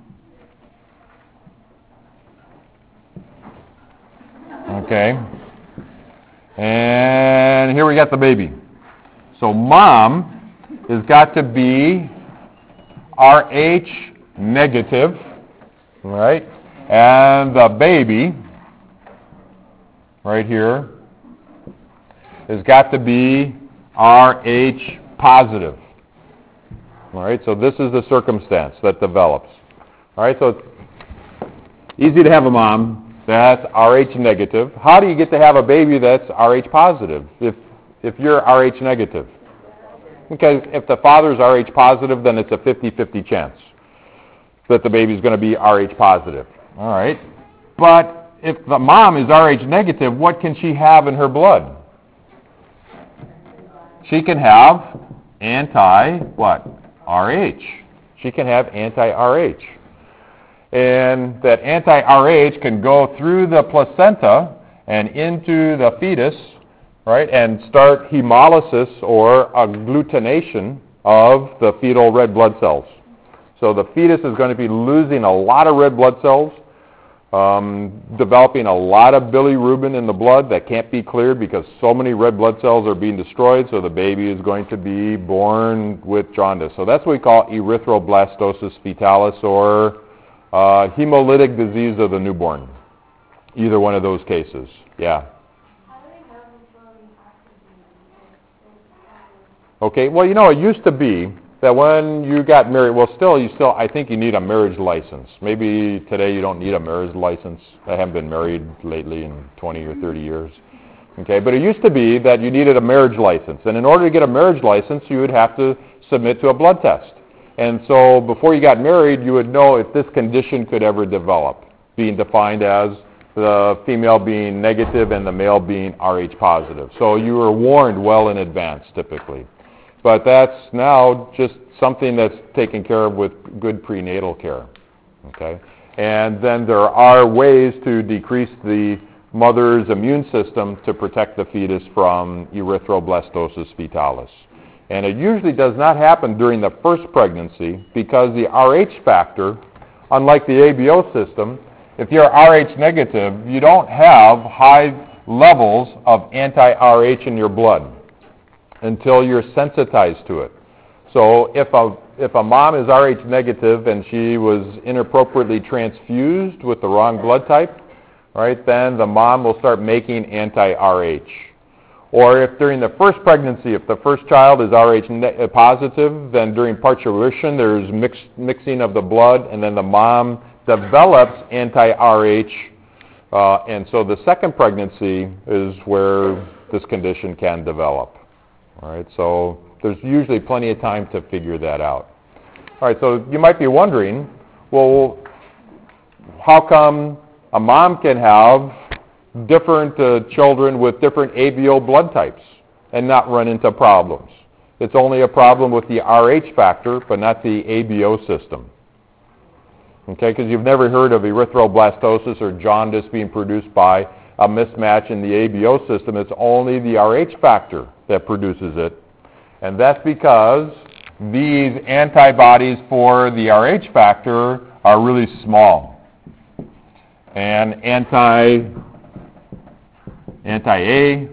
Okay. And here we got the baby. So mom has got to be Rh negative, right? And the baby, right here, has got to be Rh positive. All right, so this is the circumstance that develops. All right, so it's easy to have a mom that's Rh negative. How do you get to have a baby that's Rh positive if, if you're Rh negative? Because if the father's Rh positive, then it's a fifty-fifty chance that the baby's going to be Rh positive. All right, but if the mom is Rh negative, what can she have in her blood? She can have anti, what? Rh. She can have anti-Rh. And that anti-Rh can go through the placenta and into the fetus, right, and start hemolysis or agglutination of the fetal red blood cells. So the fetus is going to be losing a lot of red blood cells, um, developing a lot of bilirubin in the blood that can't be cleared because so many red blood cells are being destroyed, so the baby is going to be born with jaundice. So that's what we call erythroblastosis fetalis, or uh, hemolytic disease of the newborn. Either one of those cases. Yeah. Okay, well, you know, it used to be that when you got married, well, still, you still, I think you need a marriage license. Maybe today you don't need a marriage license. I haven't been married lately in twenty or thirty years. Okay, but it used to be that you needed a marriage license. And in order to get a marriage license, you would have to submit to a blood test. And so before you got married, you would know if this condition could ever develop, being defined as the female being negative and the male being Rh positive. So you were warned well in advance, typically. But that's now just something that's taken care of with good prenatal care, okay? And then there are ways to decrease the mother's immune system to protect the fetus from erythroblastosis fetalis. And it usually does not happen during the first pregnancy because the Rh factor, unlike the A B O system, if you're Rh negative, you don't have high levels of anti-Rh in your blood until you're sensitized to it. So if a if a mom is Rh negative and she was inappropriately transfused with the wrong blood type, right, then the mom will start making anti-Rh. Or if during the first pregnancy, if the first child is Rh positive, then during parturition there's mix, mixing of the blood, and then the mom develops anti-Rh, uh, and so the second pregnancy is where this condition can develop. All right, so there's usually plenty of time to figure that out. All right, so you might be wondering, well, how come a mom can have different uh, children with different A B O blood types and not run into problems? It's only a problem with the Rh factor, but not the A B O system. Okay, because you've never heard of erythroblastosis or jaundice being produced by a mismatch in the A B O system. It's only the Rh factor that produces it. And that's because these antibodies for the Rh factor are really small. And anti, anti-A,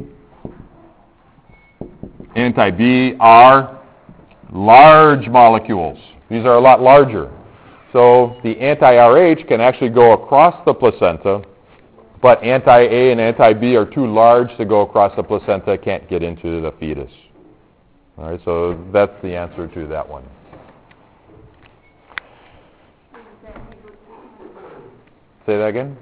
anti-B are large molecules. These are a lot larger. So the anti-Rh can actually go across the placenta, but anti-A and anti-B are too large to go across the placenta, can't get into the fetus. All right, so that's the answer to that one. Say that again?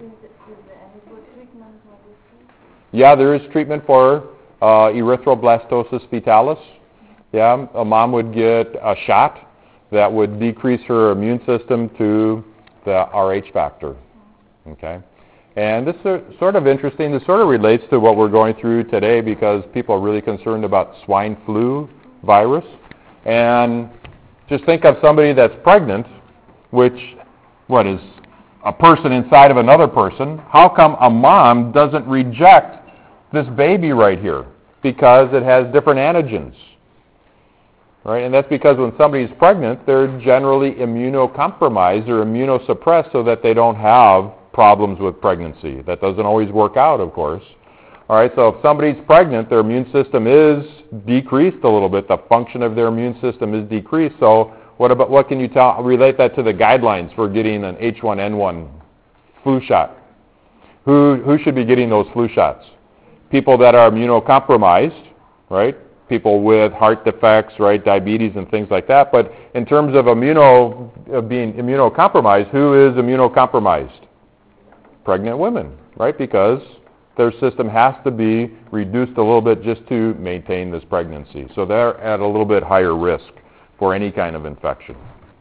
Yeah, there is treatment for uh, erythroblastosis fetalis. Yeah, a mom would get a shot that would decrease her immune system to the Rh factor. Okay? And this is sort of interesting. This sort of relates to what we're going through today because people are really concerned about swine flu virus. And just think of somebody that's pregnant, which, what is a person inside of another person. How come a mom doesn't reject this baby right here? Because it has different antigens. Right? And that's because when somebody's pregnant, they're generally immunocompromised or immunosuppressed so that they don't have problems with pregnancy. That doesn't always work out, of course. All right, so if somebody's pregnant, their immune system is decreased a little bit. The function of their immune system is decreased. So what about what can you tell? Relate that to the guidelines for getting an H one N one flu shot. Who who should be getting those flu shots? People that are immunocompromised, right? People with heart defects, right? Diabetes and things like that. But in terms of immuno of being immunocompromised, who is immunocompromised? Pregnant women, right? Because their system has to be reduced a little bit just to maintain this pregnancy. So they're at a little bit higher risk for any kind of infection.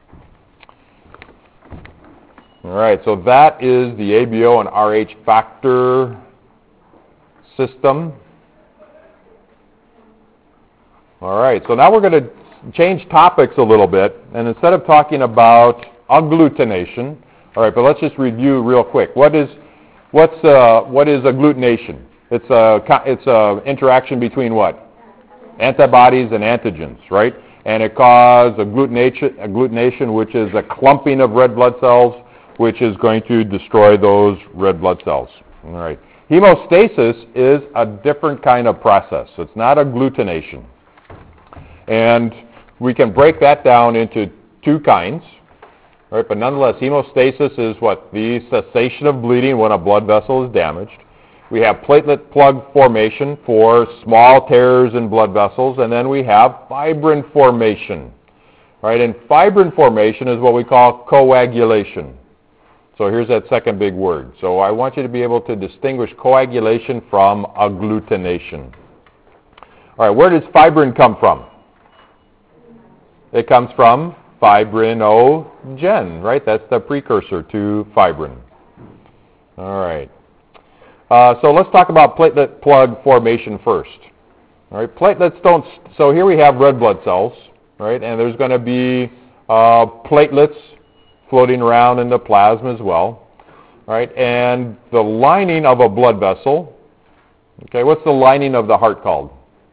All right, so that is the A B O and R H factor system. All right, so now we're going to change topics a little bit, and instead of talking about agglutination, all right, but let's just review real quick. What is what's uh, what is agglutination? It's a it's a interaction between what? Antibodies and antigens, right? And it causes agglutination, agglutination, which is a clumping of red blood cells, which is going to destroy those red blood cells. All right. Hemostasis is a different kind of process. It's not agglutination. And we can break that down into two kinds. All right, but nonetheless, hemostasis is what? The cessation of bleeding when a blood vessel is damaged. We have platelet plug formation for small tears in blood vessels, and then we have fibrin formation. All right, and fibrin formation is what we call coagulation. So here's that second big word. So I want you to be able to distinguish coagulation from agglutination. All right, where does fibrin come from? It comes from fibrinogen, right? That's the precursor to fibrin. All right. Uh, so let's talk about platelet plug formation first. All right, platelets don't. So here we have red blood cells, right? And there's going to be uh, platelets floating around in the plasma as well, right? And the lining of a blood vessel. Okay, what's the lining of the heart called?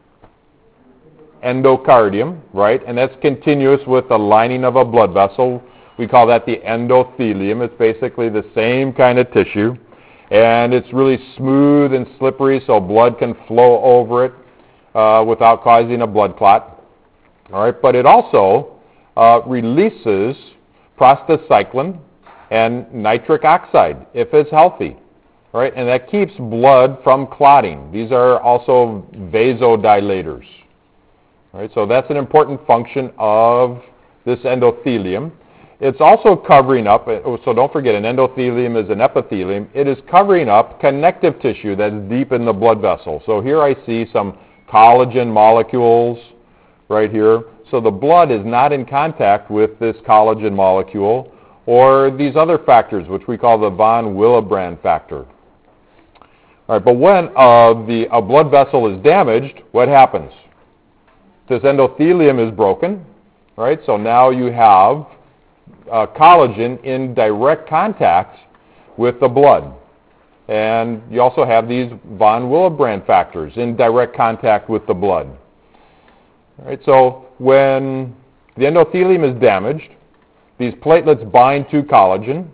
Endocardium, right? And that's continuous with the lining of a blood vessel. We call that the endothelium. It's basically the same kind of tissue. And it's really smooth and slippery, so blood can flow over it uh, without causing a blood clot. All right, but it also uh, releases prostacyclin and nitric oxide if it's healthy. All right, and that keeps blood from clotting. These are also vasodilators. All right, so that's an important function of this endothelium. It's also covering up, so don't forget, an endothelium is an epithelium. It is covering up connective tissue that's deep in the blood vessel. So here I see some collagen molecules right here. So the blood is not in contact with this collagen molecule or these other factors, which we call the von Willebrand factor. All right, but when uh, the, a blood vessel is damaged, what happens? This endothelium is broken, right? So now you have uh, collagen in direct contact with the blood. And you also have these von Willebrand factors in direct contact with the blood. All right, so when the endothelium is damaged, these platelets bind to collagen,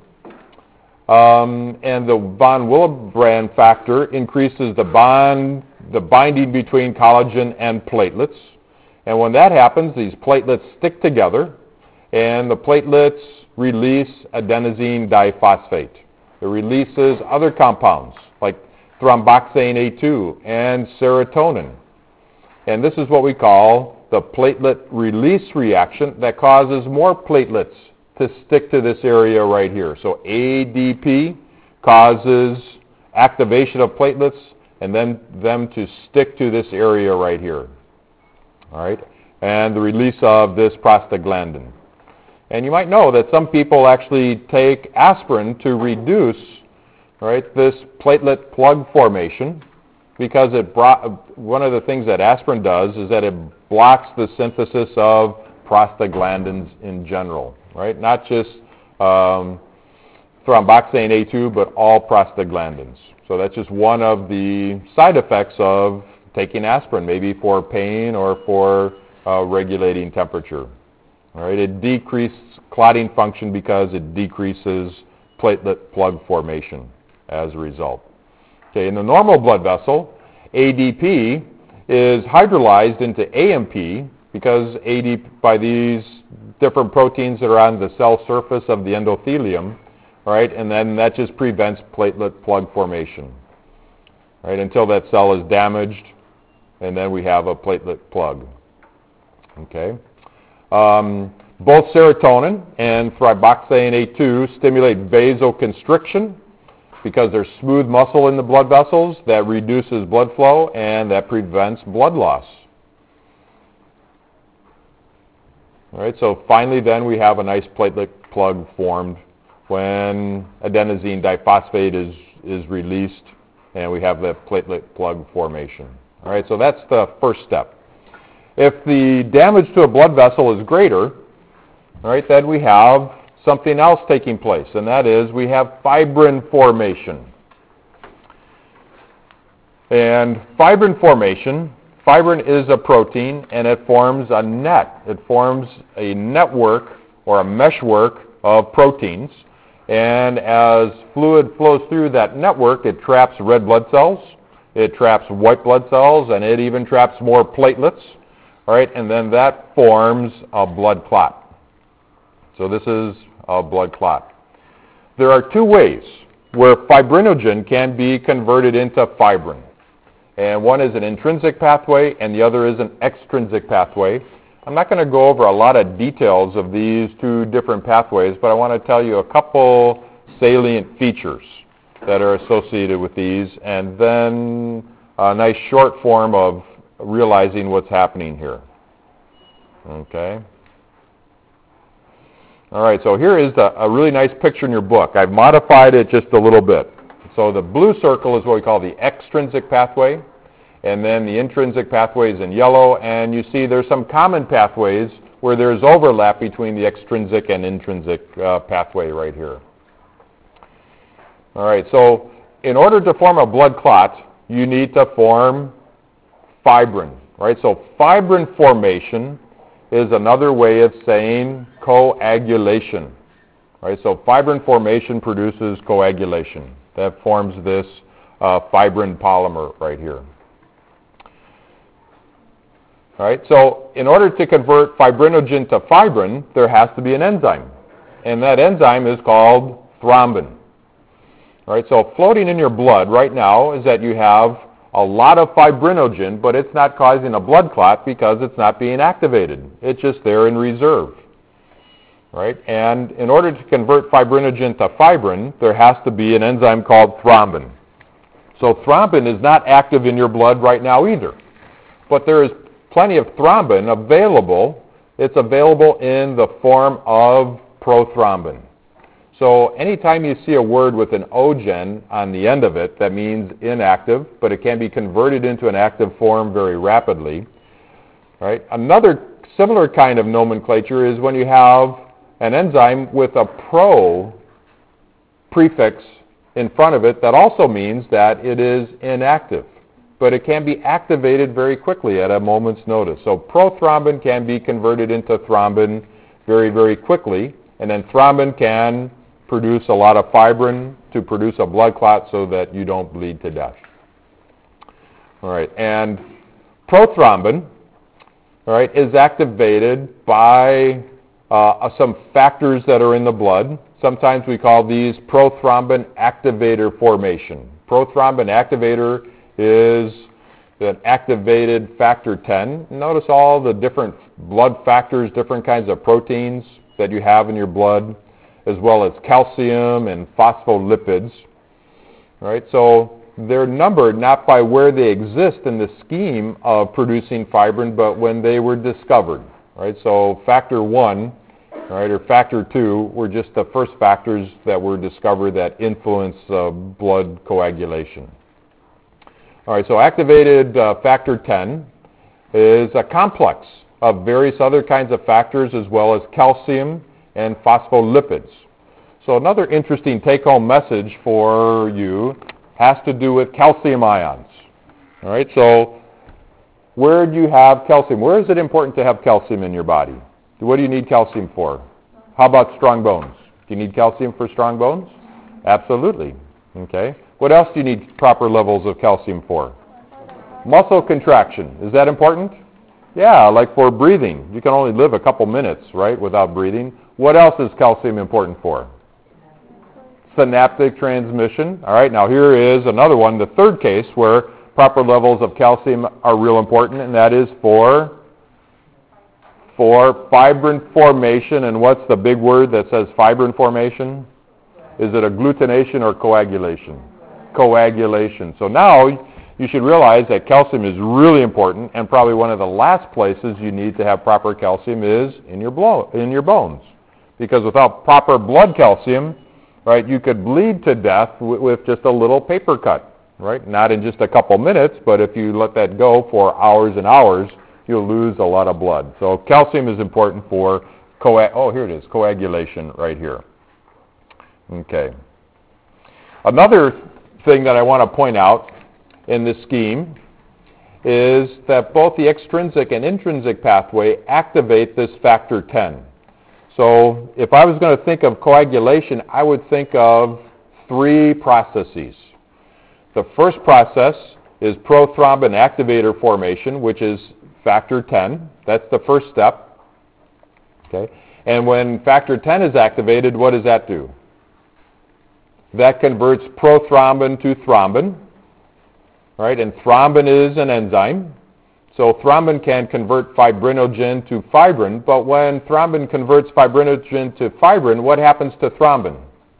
um, and the von Willebrand factor increases the bond, the binding between collagen and platelets. And when that happens, these platelets stick together, and the platelets release adenosine diphosphate. It releases other compounds like thromboxane A two and serotonin. And this is what we call the platelet release reaction that causes more platelets to stick to this area right here. So A D P causes activation of platelets and then them to stick to this area right here. All right, and the release of this prostaglandin. And you might know that some people actually take aspirin to reduce, right, this platelet plug formation because it brought, one of the things that aspirin does is that it blocks the synthesis of prostaglandins in general, right? Not just um, thromboxane A two, but all prostaglandins. So that's just one of the side effects of taking aspirin, maybe for pain or for uh, regulating temperature. All right, it decreases clotting function because it decreases platelet plug formation as a result. Okay, in the normal blood vessel, A D P is hydrolyzed into A M P because A D P, by these different proteins that are on the cell surface of the endothelium, right, and then that just prevents platelet plug formation, right, until that cell is damaged, and then we have a platelet plug. Okay. Um, both serotonin and thromboxane A two stimulate vasoconstriction because there's smooth muscle in the blood vessels that reduces blood flow and that prevents blood loss. All right, so finally then we have a nice platelet plug formed when adenosine diphosphate is, is released and we have the platelet plug formation. All right, so that's the first step. If the damage to a blood vessel is greater, all right, then we have something else taking place, and that is we have fibrin formation. And fibrin formation, fibrin is a protein, and it forms a net. It forms a network or a meshwork of proteins, and as fluid flows through that network, it traps red blood cells, it traps white blood cells, and it even traps more platelets, all right, and then that forms a blood clot. So this is a blood clot. There are two ways where fibrinogen can be converted into fibrin. And one is an intrinsic pathway and the other is an extrinsic pathway. I'm not going to go over a lot of details of these two different pathways, but I want to tell you a couple salient features that are associated with these, and then a nice short form of realizing what's happening here. Okay. All right, so here is a, a really nice picture in your book. I've modified it just a little bit. So the blue circle is what we call the extrinsic pathway, and then the intrinsic pathway is in yellow, and you see there's some common pathways where there's overlap between the extrinsic and intrinsic uh, pathway right here. All right, so in order to form a blood clot, you need to form fibrin, right? So fibrin formation is another way of saying coagulation, right? So fibrin formation produces coagulation. That forms this uh, fibrin polymer right here. All right, so in order to convert fibrinogen to fibrin, there has to be an enzyme, and that enzyme is called thrombin. All right, so floating in your blood right now is that you have a lot of fibrinogen, but it's not causing a blood clot because it's not being activated. It's just there in reserve. Right? And in order to convert fibrinogen to fibrin, there has to be an enzyme called thrombin. So thrombin is not active in your blood right now either. But there is plenty of thrombin available. It's available in the form of prothrombin. So anytime you see a word with an O-gen on the end of it, that means inactive, but it can be converted into an active form very rapidly. Right? Another similar kind of nomenclature is when you have an enzyme with a pro prefix in front of it that also means that it is inactive, but it can be activated very quickly at a moment's notice. So prothrombin can be converted into thrombin very, very quickly, and then thrombin can produce a lot of fibrin to produce a blood clot so that you don't bleed to death. All right, and prothrombin, all right, is activated by uh, some factors that are in the blood. Sometimes we call these prothrombin activator formation. Prothrombin activator is an activated factor ten. Notice all the different blood factors, different kinds of proteins that you have in your blood, as well as calcium and phospholipids. Right? So they're numbered not by where they exist in the scheme of producing fibrin, but when they were discovered. Right? So factor one, right, or factor two were just the first factors that were discovered that influence uh, blood coagulation. All right, so activated uh, factor ten is a complex of various other kinds of factors as well as calcium and phospholipids. So another interesting take-home message for you has to do with calcium ions. All right, so where do you have calcium? Where is it important to have calcium in your body? What do you need calcium for? How about strong bones? Do you need calcium for strong bones? Absolutely. Okay. What else do you need proper levels of calcium for? Muscle contraction. Is that important? Yeah, like for breathing. You can only live a couple minutes, right, without breathing. What else is calcium important for? Synaptic transmission. All right, now here is another one, the third case where proper levels of calcium are real important, and that is for for fibrin formation. And what's the big word that says fibrin formation? Is it agglutination or coagulation? Coagulation. So now you should realize that calcium is really important, and probably one of the last places you need to have proper calcium is in your blo- in your bones. Because without proper blood calcium, right, you could bleed to death w- with just a little paper cut, right? Not in just a couple minutes, but if you let that go for hours and hours, you'll lose a lot of blood. So calcium is important for coag- oh, here it is, coagulation right here. Okay. Another thing that I want to point out in this scheme is that both the extrinsic and intrinsic pathway activate this factor ten. So if I was going to think of coagulation, I would think of three processes. The first process is prothrombin activator formation, which is factor ten. That's the first step. Okay? And when factor ten is activated, what does that do? That converts prothrombin to thrombin, right? And thrombin is an enzyme. So thrombin can convert fibrinogen to fibrin, but when thrombin converts fibrinogen to fibrin, what happens to thrombin?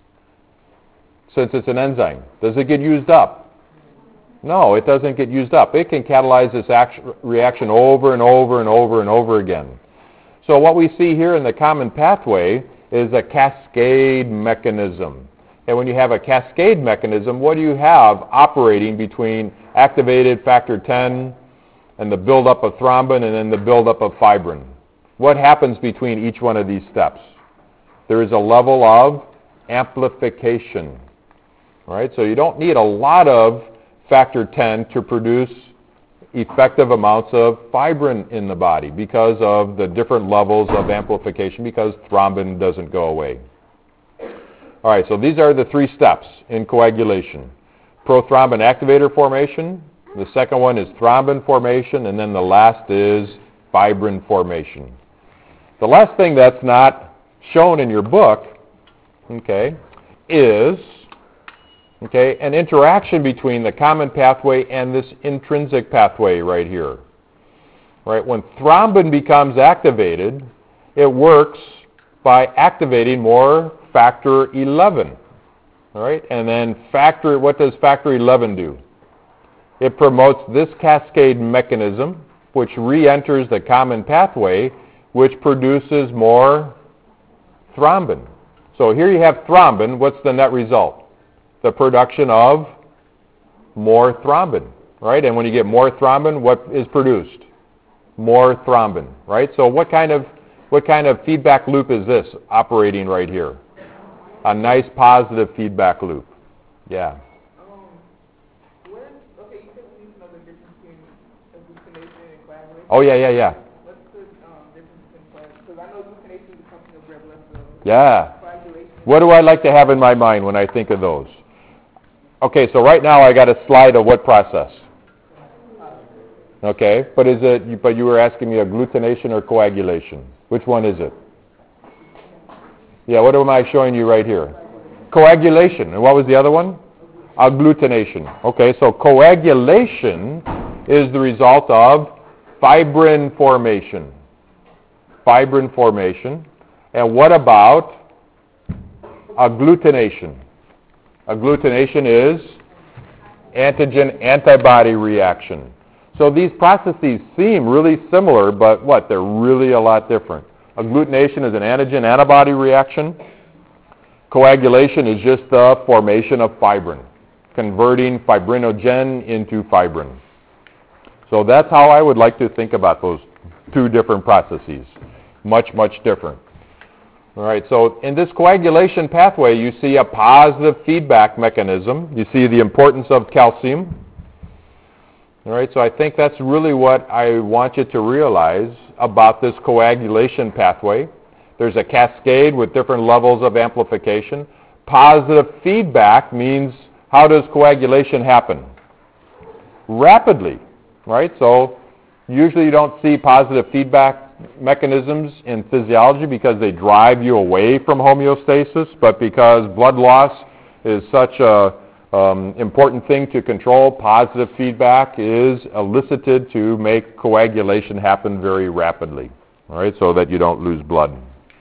Since it's an enzyme, does it get used up? No, it doesn't get used up. It can catalyze this action, reaction over and over and over and over again. So what we see here in the common pathway is a cascade mechanism. And when you have a cascade mechanism, what do you have operating between activated factor ten and the buildup of thrombin and then the buildup of fibrin? What happens between each one of these steps? There is a level of amplification. Right? So you don't need a lot of factor ten to produce effective amounts of fibrin in the body because of the different levels of amplification, because thrombin doesn't go away. All right, so these are the three steps in coagulation. Prothrombin activator formation, the second one is thrombin formation, and then the last is fibrin formation. The last thing that's not shown in your book, okay, is okay, an interaction between the common pathway and this intrinsic pathway right here. Right, when thrombin becomes activated, it works by activating more factor eleven. All right, and then factor, what does factor eleven do? It promotes this cascade mechanism, which re-enters the common pathway, which produces more thrombin. So here you have thrombin. What's the net result? The production of more thrombin, right? And when you get more thrombin, what is produced? More thrombin, right? So what kind of what kind of feedback loop is this operating right here? A nice positive feedback loop. Yeah. Um, when, okay, you said we need to know the difference between agglutination and coagulation. Oh, yeah, yeah, yeah. What's the um, difference between coagulation? Because I know agglutination is something of red blood cells. Yeah. Coagulation. What do I like to have in my mind when I think of those? Okay, so right now I got a slide of what process? Okay, but is it? But you were asking me agglutination or coagulation. Which one is it? Yeah, what am I showing you right here? Coagulation. And what was the other one? Agglutination. Okay, so coagulation is the result of fibrin formation. Fibrin formation. And what about agglutination? Agglutination is antigen-antibody reaction. So these processes seem really similar, but what? They're really a lot different. Agglutination is an antigen-antibody reaction. Coagulation is just the formation of fibrin, converting fibrinogen into fibrin. So that's how I would like to think about those two different processes. Much, much different. All right, so in this coagulation pathway, you see a positive feedback mechanism. You see the importance of calcium. All right, so I think that's really what I want you to realize about this coagulation pathway. There's a cascade with different levels of amplification. Positive feedback means, how does coagulation happen? Rapidly. right? So usually you don't see positive feedback mechanisms in physiology because they drive you away from homeostasis, but because blood loss is such a um, important thing to control, positive feedback is elicited to make coagulation happen very rapidly, all right, so that you don't lose blood.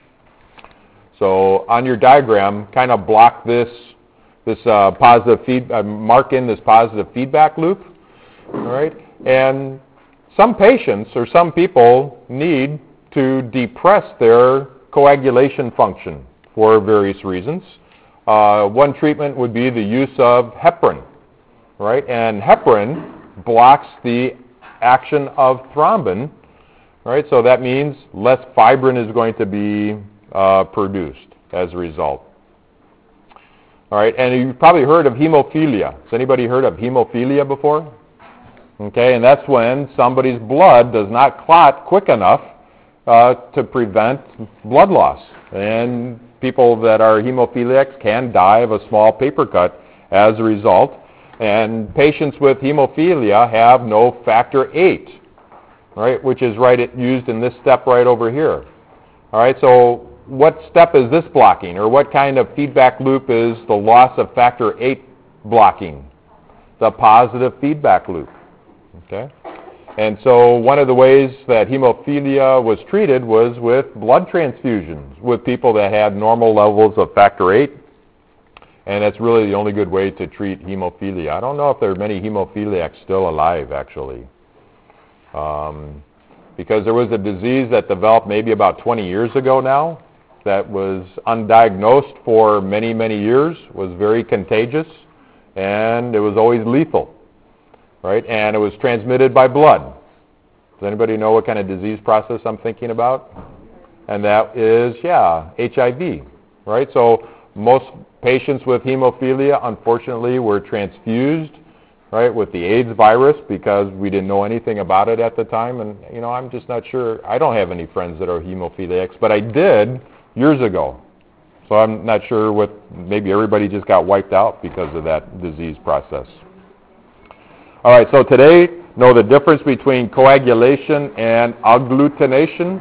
So on your diagram, kind of block this, this uh, positive feed, uh, mark in this positive feedback loop, all right, and some patients or some people need to depress their coagulation function for various reasons. Uh, one treatment would be the use of heparin, right? And heparin blocks the action of thrombin, right? So that means less fibrin is going to be uh, produced as a result. All right, and you've probably heard of hemophilia. Has anybody heard of hemophilia before? Okay, and that's when somebody's blood does not clot quick enough uh, to prevent blood loss. And people that are hemophiliacs can die of a small paper cut as a result. And patients with hemophilia have no factor eight, right, which is right it used in this step right over here. All right, so what step is this blocking, or what kind of feedback loop is the loss of factor eight blocking? The positive feedback loop. Okay? And so one of the ways that hemophilia was treated was with blood transfusions with people that had normal levels of factor eight, and that's really the only good way to treat hemophilia. I don't know if there are many hemophiliacs still alive, actually, um, because there was a disease that developed maybe about twenty years ago now that was undiagnosed for many, many years, was very contagious, and it was always lethal. Right, and it was transmitted by blood. Does anybody know what kind of disease process I'm thinking about? And that is, yeah, H I V, right? So most patients with hemophilia, unfortunately, were transfused, right, with the AIDS virus because we didn't know anything about it at the time. And, you know, I'm just not sure. I don't have any friends that are hemophiliacs, but I did years ago. So I'm not sure what, maybe everybody just got wiped out because of that disease process. All right, so today, know the difference between coagulation and agglutination.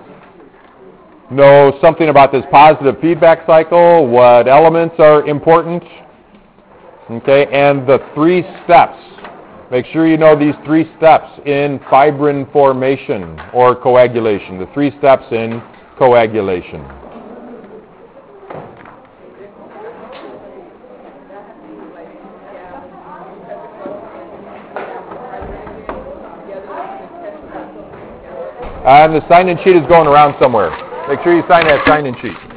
Know something about this positive feedback cycle, what elements are important, okay, and the three steps. Make sure you know these three steps in fibrin formation or coagulation, the three steps in coagulation. And the sign-in sheet is going around somewhere. Make sure you sign that sign-in sheet.